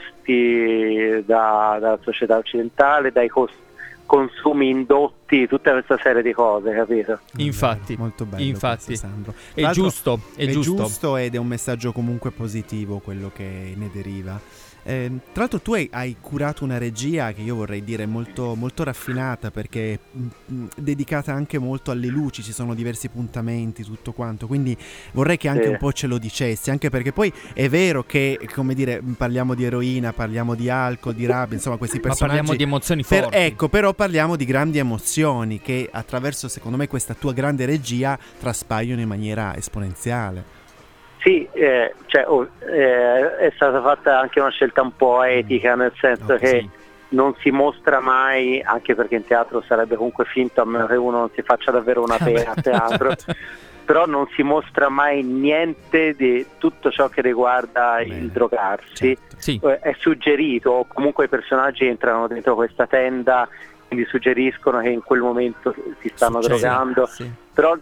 imposti da, dalla società occidentale, dai cos- consumi indotti, tutta questa serie di cose, capito? Infatti, molto bello, infatti Sandro. È giusto, è, è giusto. giusto ed è un messaggio comunque positivo quello che ne deriva. Eh, tra l'altro tu hai, hai curato una regia che io vorrei dire molto, molto raffinata, perché mh, mh, dedicata anche molto alle luci, ci sono diversi puntamenti, tutto quanto, quindi vorrei che anche sì. un po' ce lo dicessi, anche perché poi è vero che, come dire, parliamo di eroina, parliamo di alcol, di rabbia, insomma questi personaggi, ma parliamo di emozioni per, forti. Ecco, però parliamo di grandi emozioni che attraverso, secondo me, questa tua grande regia traspaiono in maniera esponenziale. Sì, eh, cioè, oh, eh, è stata fatta anche una scelta un po' etica, nel senso no, che sì. non si mostra mai, anche perché in teatro sarebbe comunque finto, a meno che uno non si faccia davvero una pena a teatro, però non si mostra mai niente di tutto ciò che riguarda Bene. il drogarsi. Certo. Sì. Eh, è suggerito, o comunque i personaggi entrano dentro questa tenda, quindi suggeriscono che in quel momento si stanno Succede. drogando, Sì. però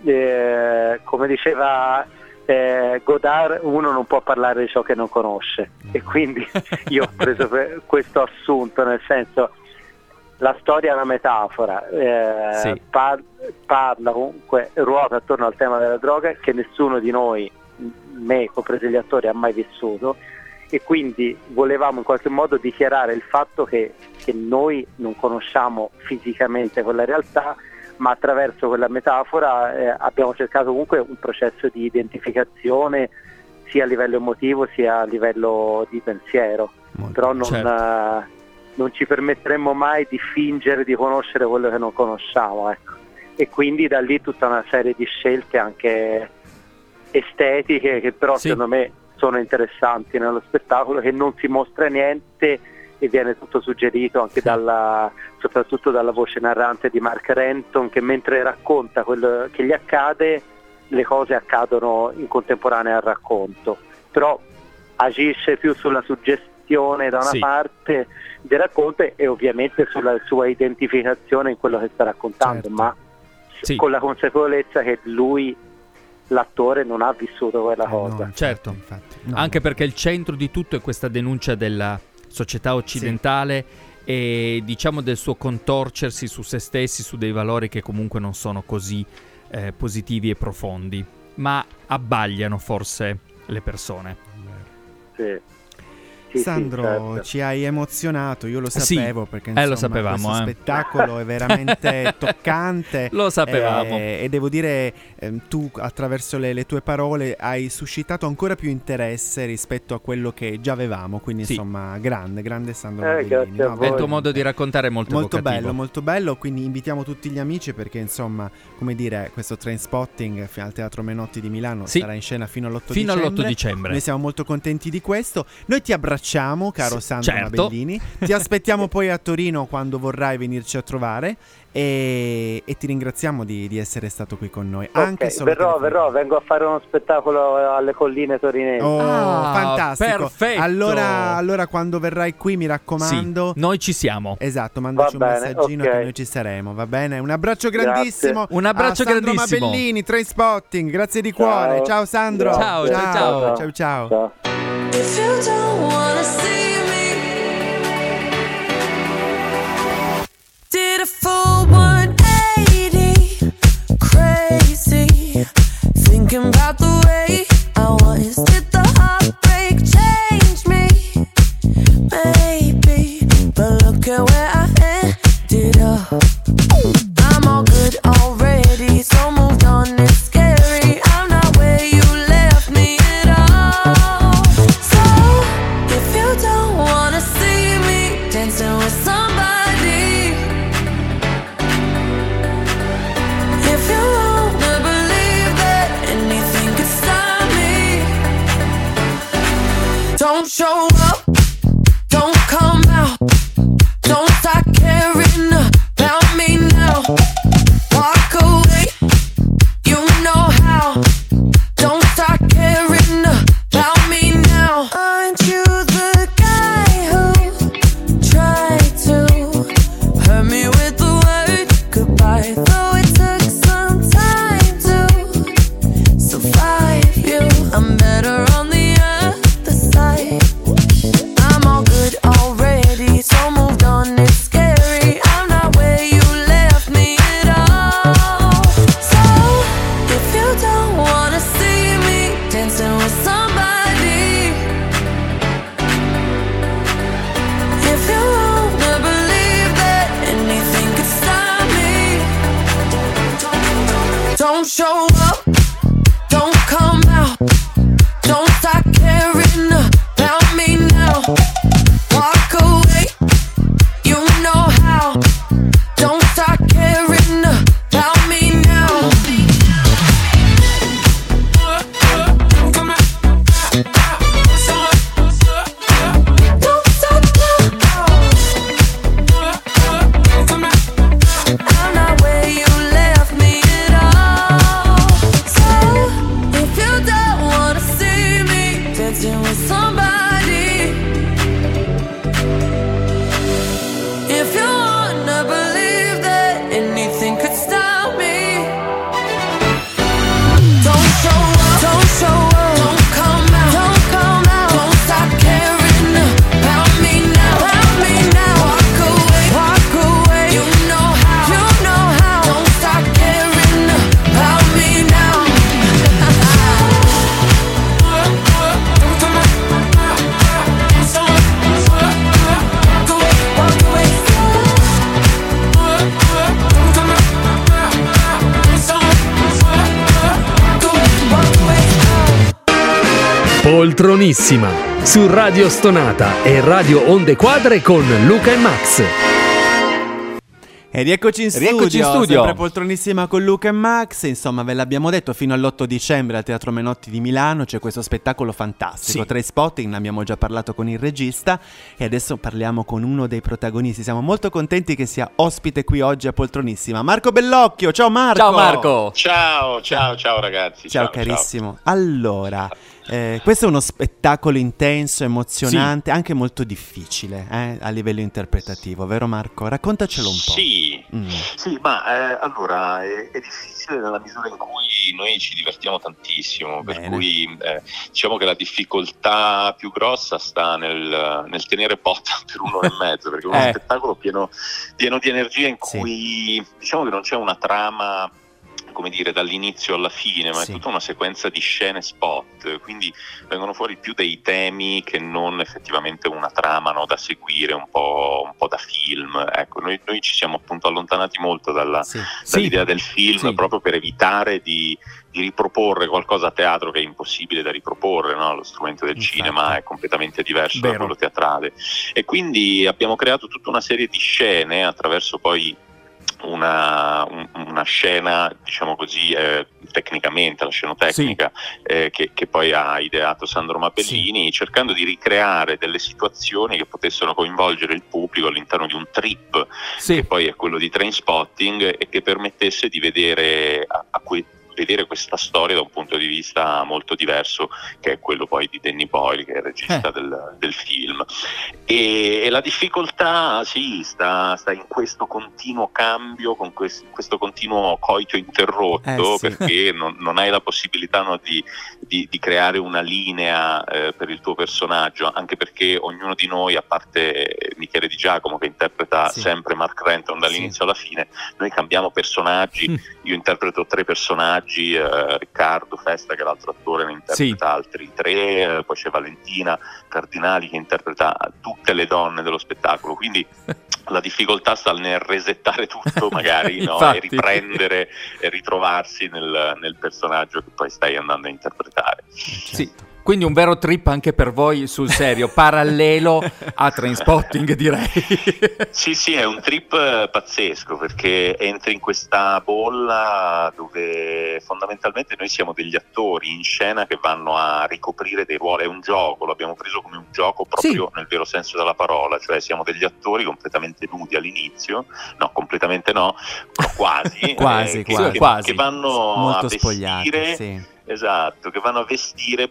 eh, come diceva Eh, Godard, uno non può parlare di ciò che non conosce, e quindi io ho preso questo assunto, nel senso, la storia è una metafora, eh, sì. par- parla comunque, ruota attorno al tema della droga che nessuno di noi, me compreso gli attori, ha mai vissuto, e quindi volevamo in qualche modo dichiarare il fatto che, che noi non conosciamo fisicamente quella realtà, ma attraverso quella metafora eh, abbiamo cercato comunque un processo di identificazione sia a livello emotivo sia a livello di pensiero. Molto però non, certo. uh, non ci permetteremmo mai di fingere di conoscere quello che non conosciamo, ecco. E quindi da lì tutta una serie di scelte anche estetiche che però sì. secondo me sono interessanti nello spettacolo, che non si mostra niente e viene tutto suggerito anche dalla, soprattutto dalla voce narrante di Mark Renton, che mentre racconta quello che gli accade, le cose accadono in contemporanea al racconto, però agisce più sulla suggestione da una sì. parte del racconto e ovviamente sulla sua identificazione in quello che sta raccontando, certo. ma sì. con la consapevolezza che lui, l'attore, non ha vissuto quella Eh, cosa. no, infatti, certo, infatti. No, anche no. perché il centro di tutto è questa denuncia della società occidentale sì. e diciamo del suo contorcersi su se stessi, su dei valori che comunque non sono così eh, positivi e profondi, ma abbagliano forse le persone. Sì. sì, Sandro, sì, certo. ci hai emozionato, io lo Sì. sapevo perché Eh, insomma lo sapevamo, questo eh. spettacolo è veramente toccante. Lo sapevamo. eh, e devo dire, ehm, tu attraverso le, le tue parole hai suscitato ancora più interesse rispetto a quello che già avevamo, quindi Sì. insomma grande, grande Sandro Eh, Novellini. grazie a No, voi. E il tuo modo di raccontare è molto, molto evocativo. bello, molto bello, quindi invitiamo tutti gli amici perché insomma, come dire, questo Trainspotting al Teatro Menotti di Milano Sì. sarà in scena fino all'otto Fino dicembre. all'otto dicembre. Noi siamo molto contenti di questo. Noi ti abbracciamo, caro Sì, Sandro certo. Novellini. Ti aspettiamo poi a Torino quando vorrai venirci a trovare e, e ti ringraziamo di, di essere stato qui con noi. Anche Ok, solo verrò, telefonicamente. verrò, vengo a fare uno spettacolo alle colline torinesi. Oh, Ah, fantastico. perfetto. Allora, allora quando verrai qui mi raccomando. Sì, noi ci siamo. Esatto, mandaci Va un bene, messaggino ok. che noi ci saremo, va bene? Un abbraccio grandissimo. Un abbraccio a Sandro grandissimo. Mabellini, Trainspotting, grazie di Ciao. cuore. Ciao Sandro. Ciao, ciao, ciao. ciao. ciao. Ciao. If you don't wanna see me, did a full one eighty, crazy, thinking about the way I was. Did the heartbreak change me? Maybe, but look at where I ended up. I'm all good already, so moved on, it's scary. I'm not where you left me at all. So, if you don't wanna see me dancing with somebody, if you wanna believe that anything could stop me, don't show up, don't come out, don't start caring about me now. Walk away, you know how. Don't start caring about me now. Aren't you the guy who tried to hurt me with the word goodbye? Though it took some time to survive you, I'm better on the other side. I'm all good already, so moved on, it's scary. I'm not where you left me at all. So, if you don't wanna see me dancing with somebody, if you wanna believe that anything could stop me, don't show up, don't come out, don't start caring about me now. Walk away, you know how. Don't start caring about me now. Don't stop now. I'm not where you left me at all. So, if you don't wanna see me dancing with somebody, if you wanna believe that anything could stop me, don't show up, don't show up, don't come out, don't come out, don't stop caring about me now, about me now. Walk away, walk away, you know how, you know how. Don't stop caring about me now. Walk away. Poltronissima su Radio Stonata e Radio Onde Quadre con Luca e Max. E rieccoci in studio, Rieccoci in studio. sempre Poltronissima con Luca e Max. Insomma, ve l'abbiamo detto, fino all'otto dicembre al Teatro Menotti di Milano c'è questo spettacolo fantastico. Sì. Trainspotting, ne abbiamo già parlato con il regista e adesso parliamo con uno dei protagonisti. Siamo molto contenti che sia ospite qui oggi a Poltronissima, Marco Bellocchio. Ciao Marco! Ciao Marco. Ciao, ciao, ciao ragazzi. Ciao, carissimo. Allora, eh, questo è uno spettacolo intenso, emozionante, anche molto difficile eh, a livello interpretativo, vero Marco? Raccontacelo un po'. Sì, Mm. sì, ma eh, allora è, è difficile nella misura in cui noi ci divertiamo tantissimo, per Bene. cui eh, diciamo che la difficoltà più grossa sta nel, nel tenere botta per un'ora e mezzo, perché è uno Eh. spettacolo pieno, pieno di energia in Sì. cui diciamo che non c'è una trama come dire, dall'inizio alla fine, ma Sì. è tutta una sequenza di scene spot, quindi vengono fuori più dei temi che non effettivamente una trama, no, da seguire un po', un po' da film. Ecco, noi, noi ci siamo appunto allontanati molto dalla, Sì. dall'idea Sì. del film, Sì. proprio per evitare di, di riproporre qualcosa a teatro che è impossibile da riproporre, no? Lo strumento del Infatti. cinema è completamente diverso Vero. da quello teatrale, e quindi abbiamo creato tutta una serie di scene attraverso poi una, un- una scena, diciamo così, eh, tecnicamente, la scenotecnica, eh, che, che poi ha ideato Sandro Mapellini, cercando di ricreare delle situazioni che potessero coinvolgere il pubblico all'interno di un trip, Sì. che poi è quello di Trainspotting, e che permettesse di vedere a, a que- vedere questa storia da un punto di vista molto diverso, che è quello poi di Danny Boyle, che è il regista Eh. del, del film. E, e la difficoltà, sì, sta, sta in questo continuo cambio, con quest- questo continuo coito interrotto, Eh, sì. perché non, non hai la possibilità, no, di, di, di creare una linea eh, per il tuo personaggio, anche perché ognuno di noi, a parte Michele Di Giacomo che interpreta Sì. sempre Mark Renton dall'inizio alla fine, noi cambiamo personaggi. Mm. Io interpreto tre personaggi, eh, Riccardo Festa, che è l'altro attore, ne interpreta altri tre, eh, poi c'è Valentina Cardinali che interpreta tutte le donne dello spettacolo, quindi la difficoltà sta nel resettare tutto magari, no? E Infatti. riprendere e ritrovarsi nel, nel personaggio che poi stai andando a interpretare. Sì. Quindi un vero trip anche per voi, sul serio, parallelo a Trainspotting, direi. Sì, sì, è un trip eh, pazzesco, perché entri in questa bolla dove fondamentalmente noi siamo degli attori in scena che vanno a ricoprire dei ruoli. È un gioco, l'abbiamo preso come un gioco proprio nel vero senso della parola, cioè siamo degli attori completamente nudi all'inizio, no, completamente no, no, quasi, Quasi, eh, che, quasi. che- Quasi. che vanno Molto a spogliati, vestire. sì. Esatto, che vanno a vestire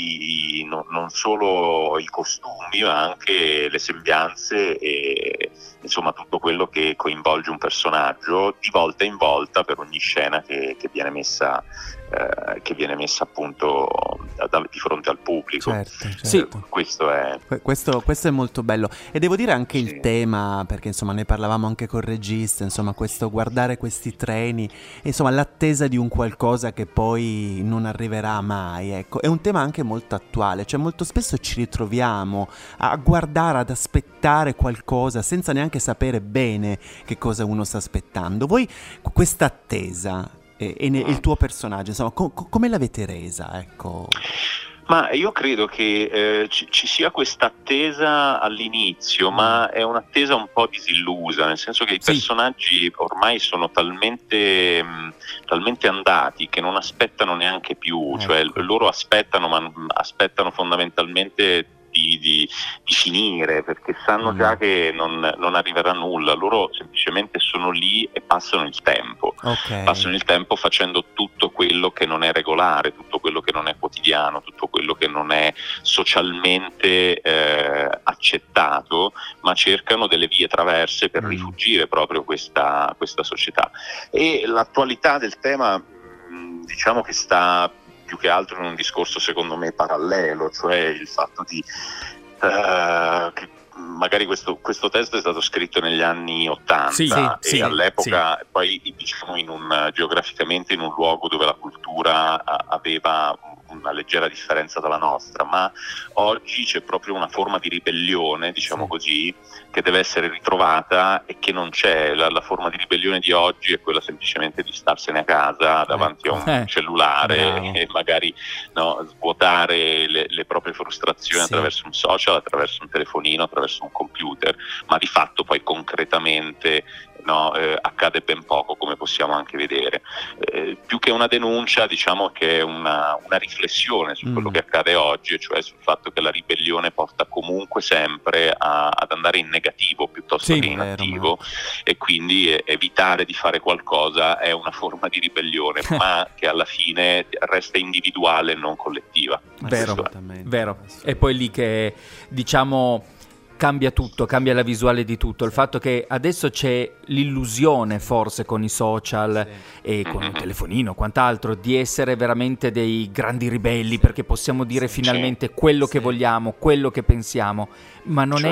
poi no- non solo i costumi, ma anche le sembianze e insomma tutto quello che coinvolge un personaggio di volta in volta per ogni scena che, che viene messa eh, che viene messa appunto da- di fronte al pubblico. Certo, certo. Sì. Questo è Que- Questo, questo è molto bello, e devo dire anche il Sì. tema, perché insomma ne parlavamo anche col regista, insomma questo guardare questi treni, insomma l'attesa di un qualcosa che poi non arriverà mai, ecco, è un tema anche molto attuale, cioè molto spesso ci ritroviamo a guardare, ad aspettare qualcosa senza neanche sapere bene che cosa uno sta aspettando. Voi questa attesa e, e ne- il tuo personaggio, insomma, co- co- come l'avete resa, ecco? Ma io credo che eh, ci, ci sia questa attesa all'inizio, ma è un'attesa un po' disillusa, nel senso che i Sì. personaggi ormai sono talmente, mh, talmente andati che non aspettano neanche più, Ecco. cioè l- loro aspettano, ma mh, aspettano fondamentalmente di, di- di finire, perché sanno Mm. già che non, non arriverà nulla, loro semplicemente sono lì e passano il tempo. Ok. Passano il tempo facendo tutto quello che non è regolare, tutto quello che non è quotidiano, tutto quello che non è socialmente eh, accettato, ma cercano delle vie traverse per Mm. rifugire proprio questa, questa società. E l'attualità del tema, mh, diciamo che sta più che altro in un discorso secondo me parallelo, cioè il fatto di eh, che magari questo, questo testo è stato scritto negli anni ottanta Sì, e sì, all'epoca poi diciamo in un, geograficamente in un luogo dove la cultura a- aveva una leggera differenza dalla nostra, ma oggi c'è proprio una forma di ribellione, diciamo Sì. così, che deve essere ritrovata e che non c'è. La, la forma di ribellione di oggi è quella semplicemente di starsene a casa davanti a un Eh, cellulare bravo. e magari no, svuotare le, le proprie frustrazioni Sì. attraverso un social, attraverso un telefonino, attraverso un computer, ma di fatto poi concretamente no, eh, accade ben poco, come possiamo anche vedere. Eh, più che una denuncia, diciamo che è una, una riflessione su quello Mm. che accade oggi, e cioè sul fatto che la ribellione porta comunque sempre a- ad andare in negativo piuttosto Sì, che in vero, attivo, e quindi eh, evitare di fare qualcosa è una forma di ribellione, ma che alla fine resta individuale e non collettiva. Vero. Questo è. Assolutamente. Vero, è poi lì che diciamo cambia tutto, cambia la visuale di tutto. Il fatto che adesso c'è l'illusione, forse con i social e con il telefonino, quant'altro, di essere veramente dei grandi ribelli, perché possiamo dire finalmente quello che Sì. vogliamo, quello che pensiamo, ma non Certo. è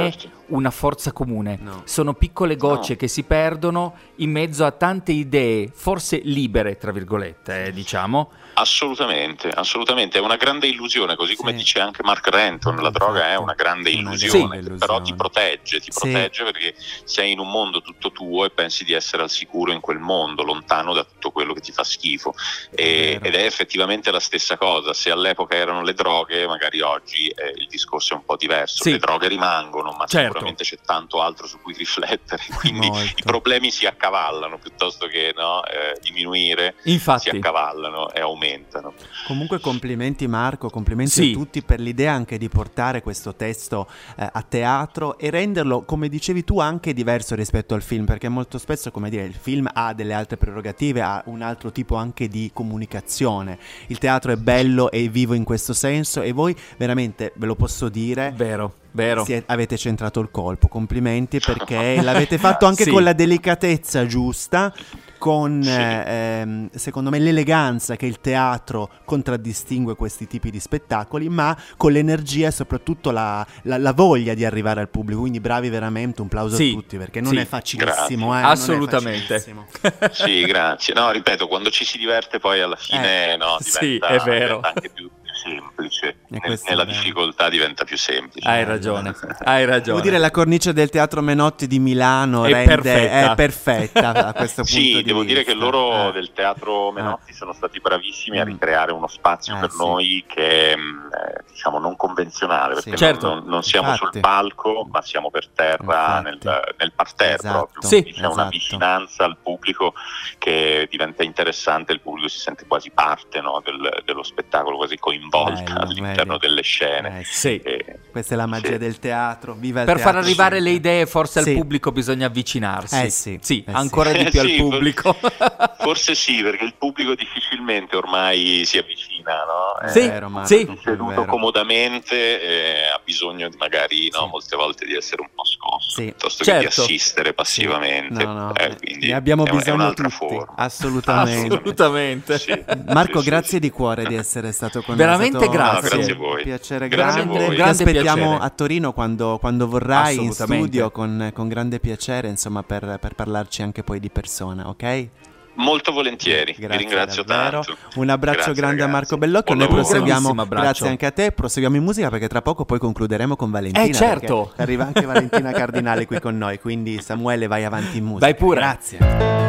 una forza comune, No. sono piccole gocce No. che si perdono in mezzo a tante idee, forse libere, tra virgolette, eh, diciamo. Assolutamente, assolutamente, è una grande illusione, così come Sì. dice anche Mark Renton, la Infatti, droga è una grande una illusione, grande però illusione. ti protegge, ti Sì. protegge perché sei in un mondo tutto tuo e pensi di essere al sicuro in quel mondo, lontano da tutto quello che ti fa schifo. E- vero. ed è effettivamente la stessa cosa, se all'epoca erano le droghe, magari oggi eh, il discorso è un po' diverso, Sì. le droghe rimangono, ma Certo. sicuramente c'è tanto altro su cui riflettere, quindi Molto. i problemi si accavallano piuttosto che no, eh, diminuire, si Infatti, accavallano e aumentano. Comunque complimenti Marco, complimenti Sì. a tutti per l'idea anche di portare questo testo eh, a teatro e renderlo, come dicevi tu, anche diverso rispetto al film, perché molto spesso, come dire, il film ha delle altre prerogative, ha un altro tipo anche di comunicazione. Il teatro è bello e vivo in questo senso e voi veramente, ve lo posso dire, vero, vero. siete- avete centrato il colpo, complimenti perché l'avete fatto anche Sì. con la delicatezza giusta, con Sì. eh, ehm, secondo me l'eleganza che il teatro contraddistingue questi tipi di spettacoli, ma con l'energia e soprattutto la, la- la voglia di arrivare al pubblico, quindi bravi veramente, un plauso Sì. a tutti perché non Sì. è facilissimo, Grazie. eh, non è Assolutamente. facilissimo. Sì, grazie. No, ripeto, quando ci si diverte poi alla fine no, sì, diventa, è vero. diventa anche più semplice. E Nel- questo è nella bello. difficoltà diventa più semplice. Hai ragione, hai ragione. Devo dire la cornice del Teatro Menotti di Milano È rende, perfetta. è perfetta a questo punto Sì, di devo dire vista. che loro Eh. del Teatro Menotti sono stati bravissimi a Mm. ricreare uno spazio Eh, per sì. noi che è mh, eh, diciamo non convenzionale, perché Sì. non- Certo. non, non siamo Infatti. sul palco, ma siamo per terra nel, Infatti. nel parterre Esatto. proprio. Sì. Quindi c'è una Esatto. vicinanza al pubblico che diventa interessante, il pubblico si sente quasi parte no, del- dello spettacolo, quasi coinvolta Bello, all'interno vedi. delle scene. Eh, sì. Sì. E- Questa è la magia Sì. del teatro. Viva il Per far teatro arrivare sempre. le idee forse al Sì. pubblico bisogna avvicinarsi. Eh sì, eh sì. ancora di Eh più sì, al for- pubblico. Forse sì, perché il pubblico difficilmente ormai si avvicina, no? È Eh, Sì, vero, Marco, sì. è seduto vero. comodamente eh, ha bisogno di magari no, Sì. molte volte di essere un po' scosso Sì. piuttosto che di Certo. assistere passivamente. No, no, Eh, eh, quindi ne abbiamo è, un- è bisogno un'altra tutti. forma. Assolutamente. Assolutamente. Sì. Marco, Sì, sì, grazie sì. di cuore di essere stato con Veramente noi. È stato- grazie. è stato No, grazie a un voi. piacere Grazie a grande. voi. Ti Grande aspettiamo piacere. a Torino quando, quando vorrai in Assolutamente. studio con, con grande piacere, insomma, per, per parlarci anche poi di persona, ok? Molto volentieri, Grazie vi ringrazio davvero. tanto. Un abbraccio Grazie, grande a ragazzi. Marco Bellocchio. Buon Noi lavoro. proseguiamo, Grandissimo abbraccio. grazie anche a te. Proseguiamo in musica perché tra poco poi concluderemo con Valentina. Eh, certo. perché arriva anche Valentina Cardinale qui con noi. Quindi, Samuele, vai avanti in musica. Vai pure. Grazie.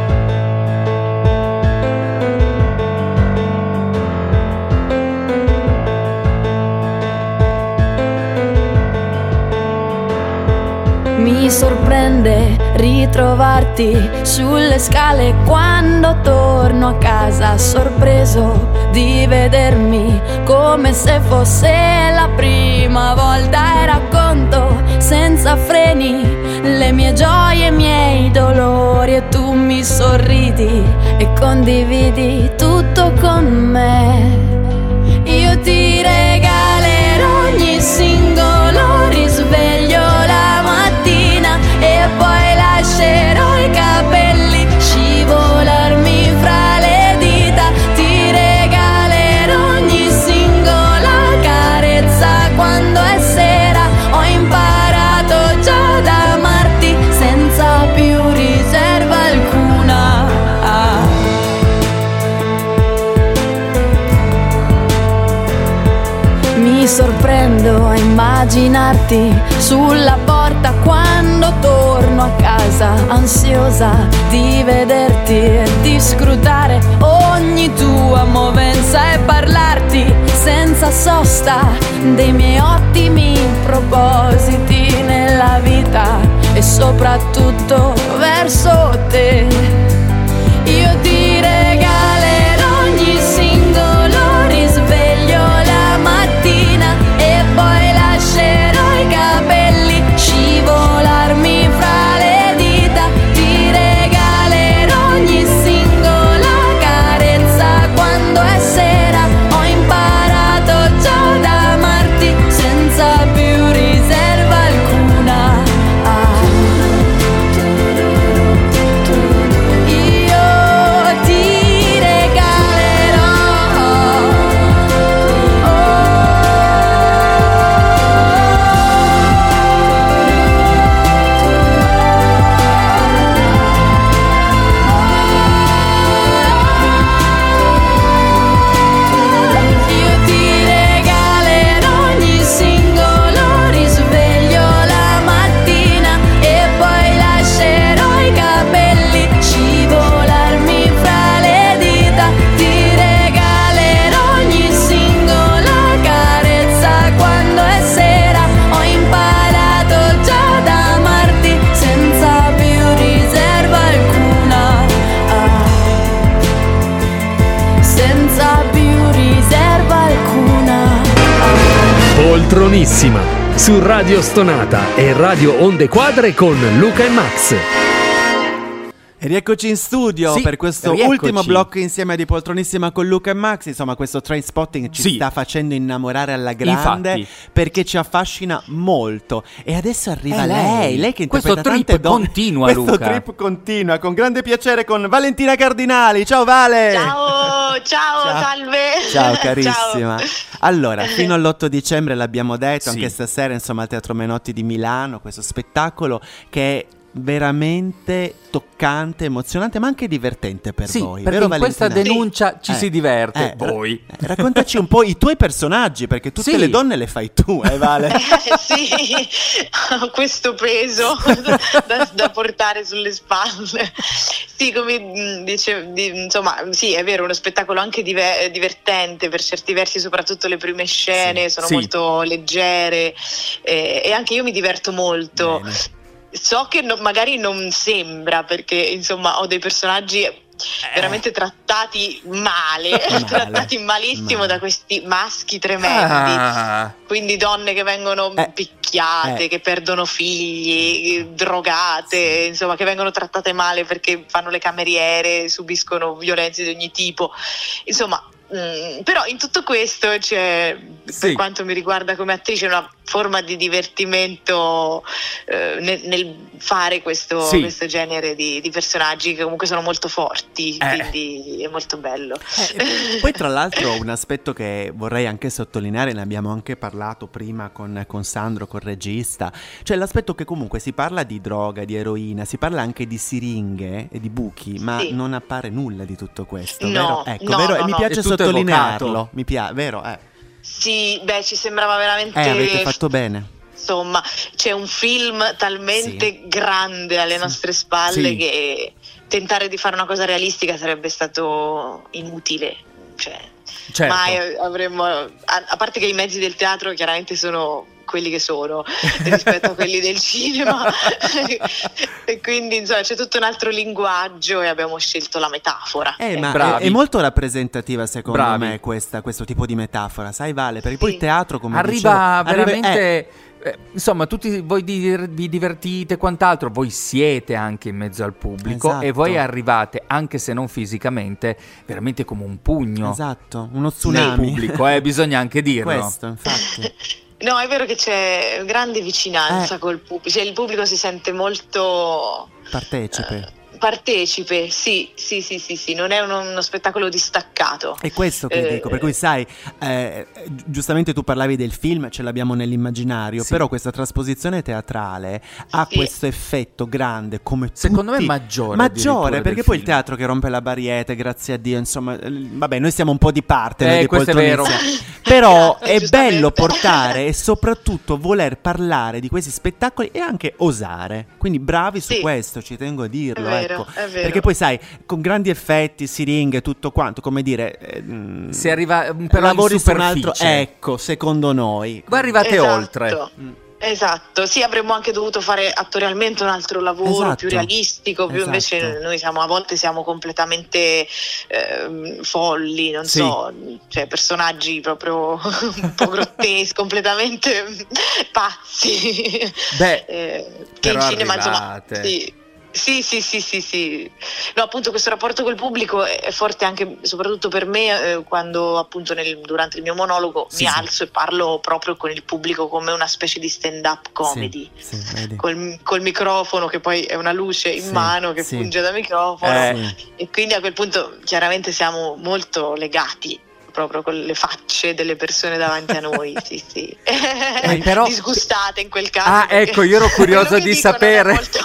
Mi sorprende ritrovarti sulle scale quando torno a casa, sorpreso di vedermi come se fosse la prima volta, e racconto senza freni le mie gioie e i miei dolori, e tu mi sorridi e condividi tutto con me. Io ti regalerò ogni singolo risveglio la mattina, e poi lascerò i capelli scivolarmi fra le dita. Ti regalerò ogni singola carezza quando è sera. Ho imparato già ad amarti senza più riserva alcuna. Mi sorprendo a immaginarti sulla porta quando torno a casa, ansiosa di vederti e di scrutare ogni tua movenza, e parlarti senza sosta dei miei ottimi propositi nella vita e soprattutto verso te. Io ti regalerò ogni singolo risveglio la mattina, e poi lascerò i capelli scivolarmi fra le dita. Ti regalerò ogni singola carezza quando è sera. Ho imparato già ad amarti senza più riserva alcuna. Ah. prossima su Radio Stonata e Radio Onde Quadre con Luca e Max. E rieccoci in studio Sì, per questo rieccoci. ultimo blocco insieme di Poltronissima con Luca e Max. Insomma, questo Trainspotting ci Sì. sta facendo innamorare alla grande, Infatti. perché ci affascina molto. E adesso arriva È lei, lei. lei che Questo interpreta trip tante donne. continua, Questo Luca. trip continua con grande piacere con Valentina Cardinali. Ciao Vale! Ciao, ciao, salve. Ciao carissima. Allora, fino all'otto dicembre l'abbiamo detto, Sì. anche stasera insomma al Teatro Menotti di Milano, questo spettacolo che è veramente toccante, emozionante, ma anche divertente per Sì, voi. perché vero, in questa Valentina? denuncia ci Eh, si diverte. eh, Voi. eh, raccontaci un po' i tuoi personaggi, perché tutte Sì. le donne le fai tu, eh Vale? Eh, sì, ho questo peso da, da portare sulle spalle. Sì, come mh, dice, di- insomma, sì, è vero, uno spettacolo anche dive- divertente per certi versi, soprattutto le prime scene Sì. sono Sì. molto leggere, eh, e anche io mi diverto molto. Bene. So che no- magari non sembra, perché insomma ho dei personaggi veramente trattati male, Male. trattati malissimo Male. da questi maschi tremendi. Ah, Quindi donne che vengono Eh, picchiate, eh. che perdono figli, eh, drogate, insomma, che vengono trattate male perché fanno le cameriere, subiscono violenze di ogni tipo. Insomma, mm, però in tutto questo c'è, Sì. per quanto mi riguarda come attrice, una forma di divertimento eh, nel, nel fare questo, Sì. questo genere di, di personaggi che comunque sono molto forti, Eh. quindi è molto bello. Eh, poi tra l'altro un aspetto che vorrei anche sottolineare, ne abbiamo anche parlato prima con, con Sandro, col regista, cioè l'aspetto che comunque si parla di droga, di eroina, si parla anche di siringhe e di buchi, ma Sì. non appare nulla di tutto questo, No, vero? Ecco, no, vero? no, e mi no. piace È tutto sottolinearlo, evocato. mi piace, vero? Eh. Sì, beh, ci sembrava veramente... Eh, avete fatto bene. Insomma, c'è un film talmente Sì. grande alle Sì. nostre spalle Sì. che tentare di fare una cosa realistica sarebbe stato inutile. Cioè, certo. mai avremmo. A, a parte che i mezzi del teatro chiaramente sono quelli che sono rispetto a quelli del cinema, e quindi insomma c'è tutto un altro linguaggio e abbiamo scelto la metafora. Eh, ma Bravi. è, è molto rappresentativa secondo Bravi. me questa, questo tipo di metafora, sai Vale? Perché Sì. poi il teatro, come Arriva dicevo, arriva- veramente. eh, insomma, tutti voi di- vi divertite e quant'altro, voi siete anche in mezzo al pubblico Esatto. e voi arrivate, anche se non fisicamente, veramente come un pugno Esatto, uno nel tsunami. pubblico, eh, bisogna anche dirlo. Questo, infatti. No, è vero che c'è grande vicinanza Eh. col pubblico, cioè il pubblico si sente molto Partecipe. partecipe, sì, sì, sì, sì, sì, non è uno, uno spettacolo distaccato. È questo che Eh, dico, per cui sai, eh, gi- giustamente tu parlavi del film, ce l'abbiamo nell'immaginario, Sì. però questa trasposizione teatrale ha Sì. questo effetto grande come Secondo me tutti- maggiore maggiore, addirittura perché del poi il film. teatro che rompe la barriere, grazie a Dio, insomma, eh, vabbè, noi siamo un po' di parte, noi Eh, di questo è vero. Poltronizia. Però Grazie, è giustamente. bello portare e soprattutto voler parlare di questi spettacoli e anche osare. Quindi bravi su Sì. questo, ci tengo a dirlo, È vero, ecco. è vero. Perché poi sai, con grandi effetti, siringhe, tutto quanto, come dire, eh, mm, Si arriva mm, però in lavori su un altro, superficie. ecco, secondo noi. Voi arrivate Esatto. oltre. Esatto, sì, avremmo anche dovuto fare attorialmente un altro lavoro Esatto. più realistico, più Esatto. invece noi siamo a volte siamo completamente ehm, folli, non Sì. so, cioè personaggi proprio un po' grotteschi, completamente pazzi. Beh, Eh, che in però cinema insomma arrivate. sì. Sì, sì, sì, sì, sì. No, appunto questo rapporto col pubblico è, è forte anche, soprattutto per me, eh, quando appunto nel- durante il mio monologo Sì, mi sì. alzo e parlo proprio con il pubblico come una specie di stand-up comedy. Sì, sì, vedi. Col, col microfono che poi è una luce in Sì, mano che sì. funge da microfono, Eh. Sì. e quindi a quel punto chiaramente siamo molto legati proprio con le facce delle persone davanti a noi, sì, sì. Eh, però- Disgustate in quel caso. Ah, perché ecco, io ero curioso quello che di dico non è sapere. molto-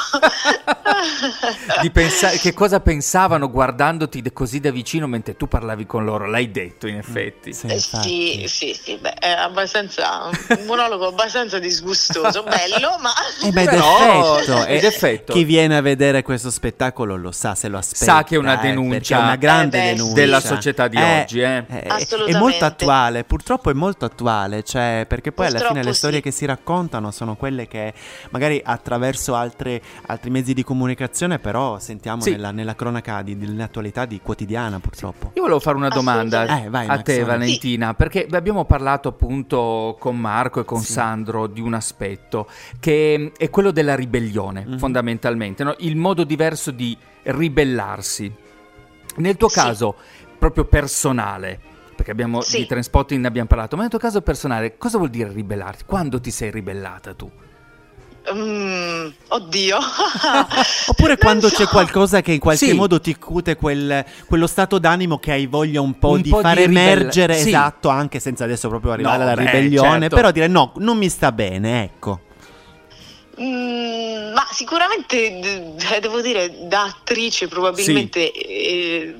Di pensa- che cosa pensavano guardandoti de- così da vicino mentre tu parlavi con loro, l'hai detto in effetti. Sì, Eh, infatti. sì, sì, sì, beh, è abbastanza un monologo abbastanza disgustoso, bello, ma Eh beh, Però- d'effetto, ed eh, effetto. chi viene a vedere questo spettacolo lo sa, se lo aspetta. Sa che è una eh, denuncia perché è una grande Eh beh, denuncia della società di Eh, oggi, eh. eh, è molto attuale, purtroppo è molto attuale, cioè, perché poi Purtroppo alla fine le storie sì. che si raccontano sono quelle che magari attraverso altre, altri mezzi di comunicazione però sentiamo Sì. nella, nella cronaca di, dell'attualità di quotidiana, purtroppo. Io volevo fare una domanda Eh, vai, a Max, te, vai. Valentina, perché abbiamo parlato appunto con Marco e con Sì. Sandro di un aspetto che è quello della ribellione, Mhm. fondamentalmente, no? Il modo diverso di ribellarsi. Nel tuo Sì. caso, proprio personale, perché abbiamo Sì. di Trainspotting ne abbiamo parlato, ma nel tuo caso personale, cosa vuol dire ribellarti? Quando ti sei ribellata tu? Mm, oddio. Oppure Non quando so. c'è qualcosa che in qualche Sì. modo ti cute quel, quello stato d'animo che hai voglia un po' Un di po' di fare ribella- emergere, sì. esatto, anche senza adesso proprio arrivare No, alla beh, ribellione, certo. però dire no, non mi sta bene, ecco. Mm, ma sicuramente d- devo dire, da attrice probabilmente eh,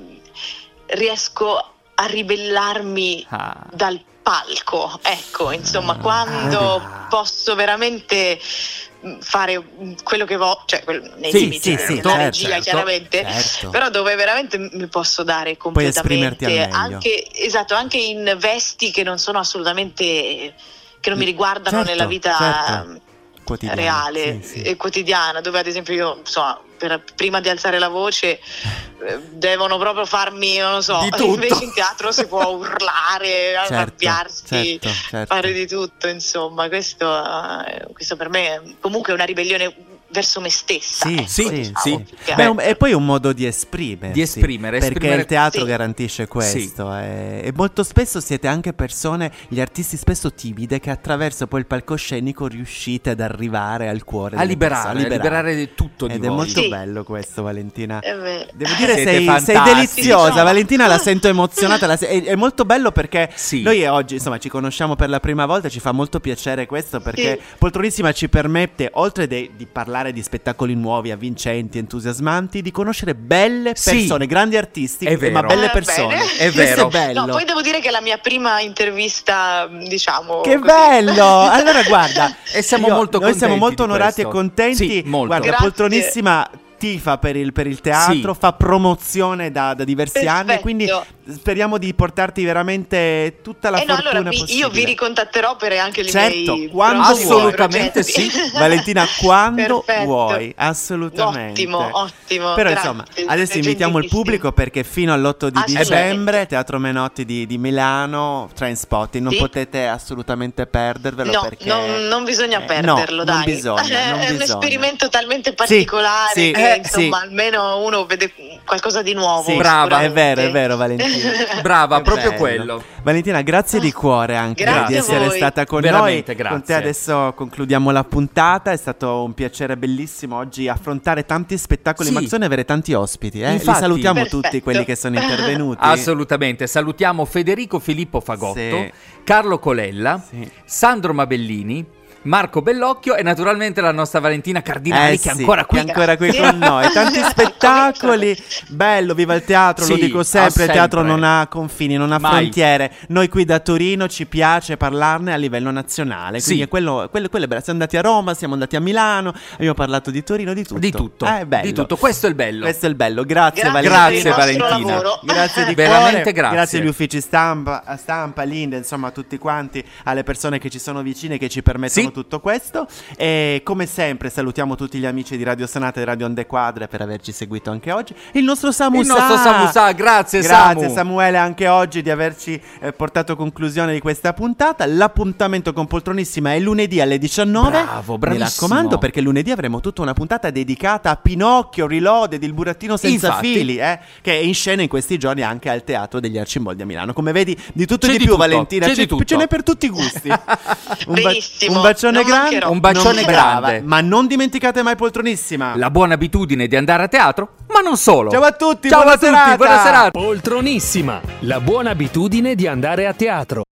riesco a ribellarmi Ah. dal palco, ecco, insomma, quando Ah. posso veramente mm, fare mm, quello che voglio, cioè quel- nei Sì, limiti sì, della sì, della certo, regia, certo, chiaramente, certo. però dove veramente mi posso dare Puoi esprimerti completamente, al meglio. anche, esatto, anche in vesti che non sono assolutamente, che non mi riguardano Certo, nella vita certo. Quotidiana, reale sì, sì. e quotidiana, dove ad esempio io, insomma, per- prima di alzare la voce eh, devono proprio farmi, non lo so, Di tutto. invece in teatro si può urlare, Certo, arrabbiarsi, certo, certo. fare di tutto, insomma, questo, eh, questo per me è comunque una ribellione verso me stessa. Sì, ecco, sì, diciamo, sì. più che Beh, altro. un- e poi un modo di esprimere. Di esprimere, Perché esprimere- il teatro sì. garantisce questo. E, e molto spesso siete anche persone, gli artisti spesso timide, che attraverso poi il palcoscenico riuscite ad arrivare al cuore. A delle liberare, persone, a liberare di tutto di Ed è voi. molto Sì. bello questo, Valentina. È vero. Devo dire, Siete sei, sei fantastici. deliziosa, Diciamo. Valentina, la sento emozionata. la se- è, è molto bello perché Sì. noi oggi, insomma, ci conosciamo per la prima volta. Ci fa molto piacere questo perché Sì. Poltronissima ci permette, oltre de- di parlare di spettacoli nuovi, avvincenti, entusiasmanti, di conoscere belle Sì. persone, grandi artisti, È vero. ma belle Eh, persone. bene. È Questo vero. è bello. No, poi devo dire che è la mia prima intervista, diciamo. Che così. bello! Allora guarda, E siamo molto noi siamo contenti molto di onorati e questo. contenti. Sì, molto. Guarda, Grazie. Poltronissima tifa per il, per il teatro, Sì. fa promozione da, da diversi anni, Perfetto. quindi speriamo di portarti veramente tutta la Eh no, fortuna allora vi- possibile. io vi ricontatterò per anche i Certo, miei quando prossimi vuoi. Assolutamente progetti. sì. Valentina, quando Perfetto. vuoi, assolutamente. Ottimo, ottimo. Però grazie, insomma, adesso siete invitiamo il gentilissimi. pubblico perché fino all'otto di Assolutamente. dicembre, Teatro Menotti di, di Milano, Trainspotting, non Sì. potete assolutamente perdervelo No, perché non, non bisogna eh, perderlo, no, dai. non bisogna, non è un bisogna. esperimento talmente particolare sì, che eh, insomma sì. almeno uno vede qualcosa di nuovo. Sì, Brava, è sicuramente. vero, è vero Valentina. Brava, Che proprio bello. quello. Valentina, grazie di cuore anche Grazie di a essere voi. stata con Veramente, noi. Con te grazie. adesso concludiamo la puntata. È stato un piacere bellissimo oggi affrontare tanti spettacoli Sì. in Mazzone e avere tanti ospiti. Eh? Li Infatti. salutiamo Perfetto. tutti quelli che sono intervenuti. Assolutamente. Salutiamo Federico Filippo Fagotto, Sì. Carlo Colella, Sì. Sandro Mabellini, Marco Bellocchio e naturalmente la nostra Valentina Cardinali Eh che è sì, ancora qui. che è ancora qui Grazie. con noi. Tanti spettacoli, bello, viva il teatro, lo Sì, dico sempre, ah, il teatro sempre. non ha confini, non ha Mai. frontiere. Noi qui da Torino ci piace parlarne a livello nazionale, quindi Sì. è quello, quello, quello è bello. Siamo andati a Roma, siamo andati a Milano, abbiamo parlato di Torino, di tutto. Di tutto, Eh, bello. di tutto. Questo è il bello. Questo è il bello, grazie, Grazie Valentina. per il vostro Valentina. lavoro. Grazie di Veramente cuore. grazie. Grazie agli uffici stampa, a stampa, Linde, insomma a tutti quanti, alle persone che ci sono vicine che ci permettono Sì. tutto questo. E come sempre salutiamo tutti gli amici di Radio Sonata e Radio Onde Quadre per averci seguito anche oggi. Il nostro Samu Il Sa. nostro Samu Sa, grazie, Grazie Samu. Samuele anche oggi di averci eh, portato a conclusione di questa puntata. L'appuntamento con Poltronissima è lunedì alle diciannove. Bravo, Mi bravissimo. raccomando, perché lunedì avremo tutta una puntata dedicata a Pinocchio, Reloaded, il burattino senza Infatti. fili, eh, che è in scena in questi giorni anche al Teatro degli Arcimboldi a Milano. Come vedi, di tutto e C'è di di più, tutto, Valentina. c'è di tutto. Ce n'è per tutti i gusti. un, ba- Benissimo, un bacione non grande. mancherò. Un bacione Non- brava, grande. ma non dimenticate mai Poltronissima. La buona abitudine di andare a teatro, ma non solo. Ciao a tutti, Ciao buona a tutti, serata. buona serata. Poltronissima, la buona abitudine di andare a teatro.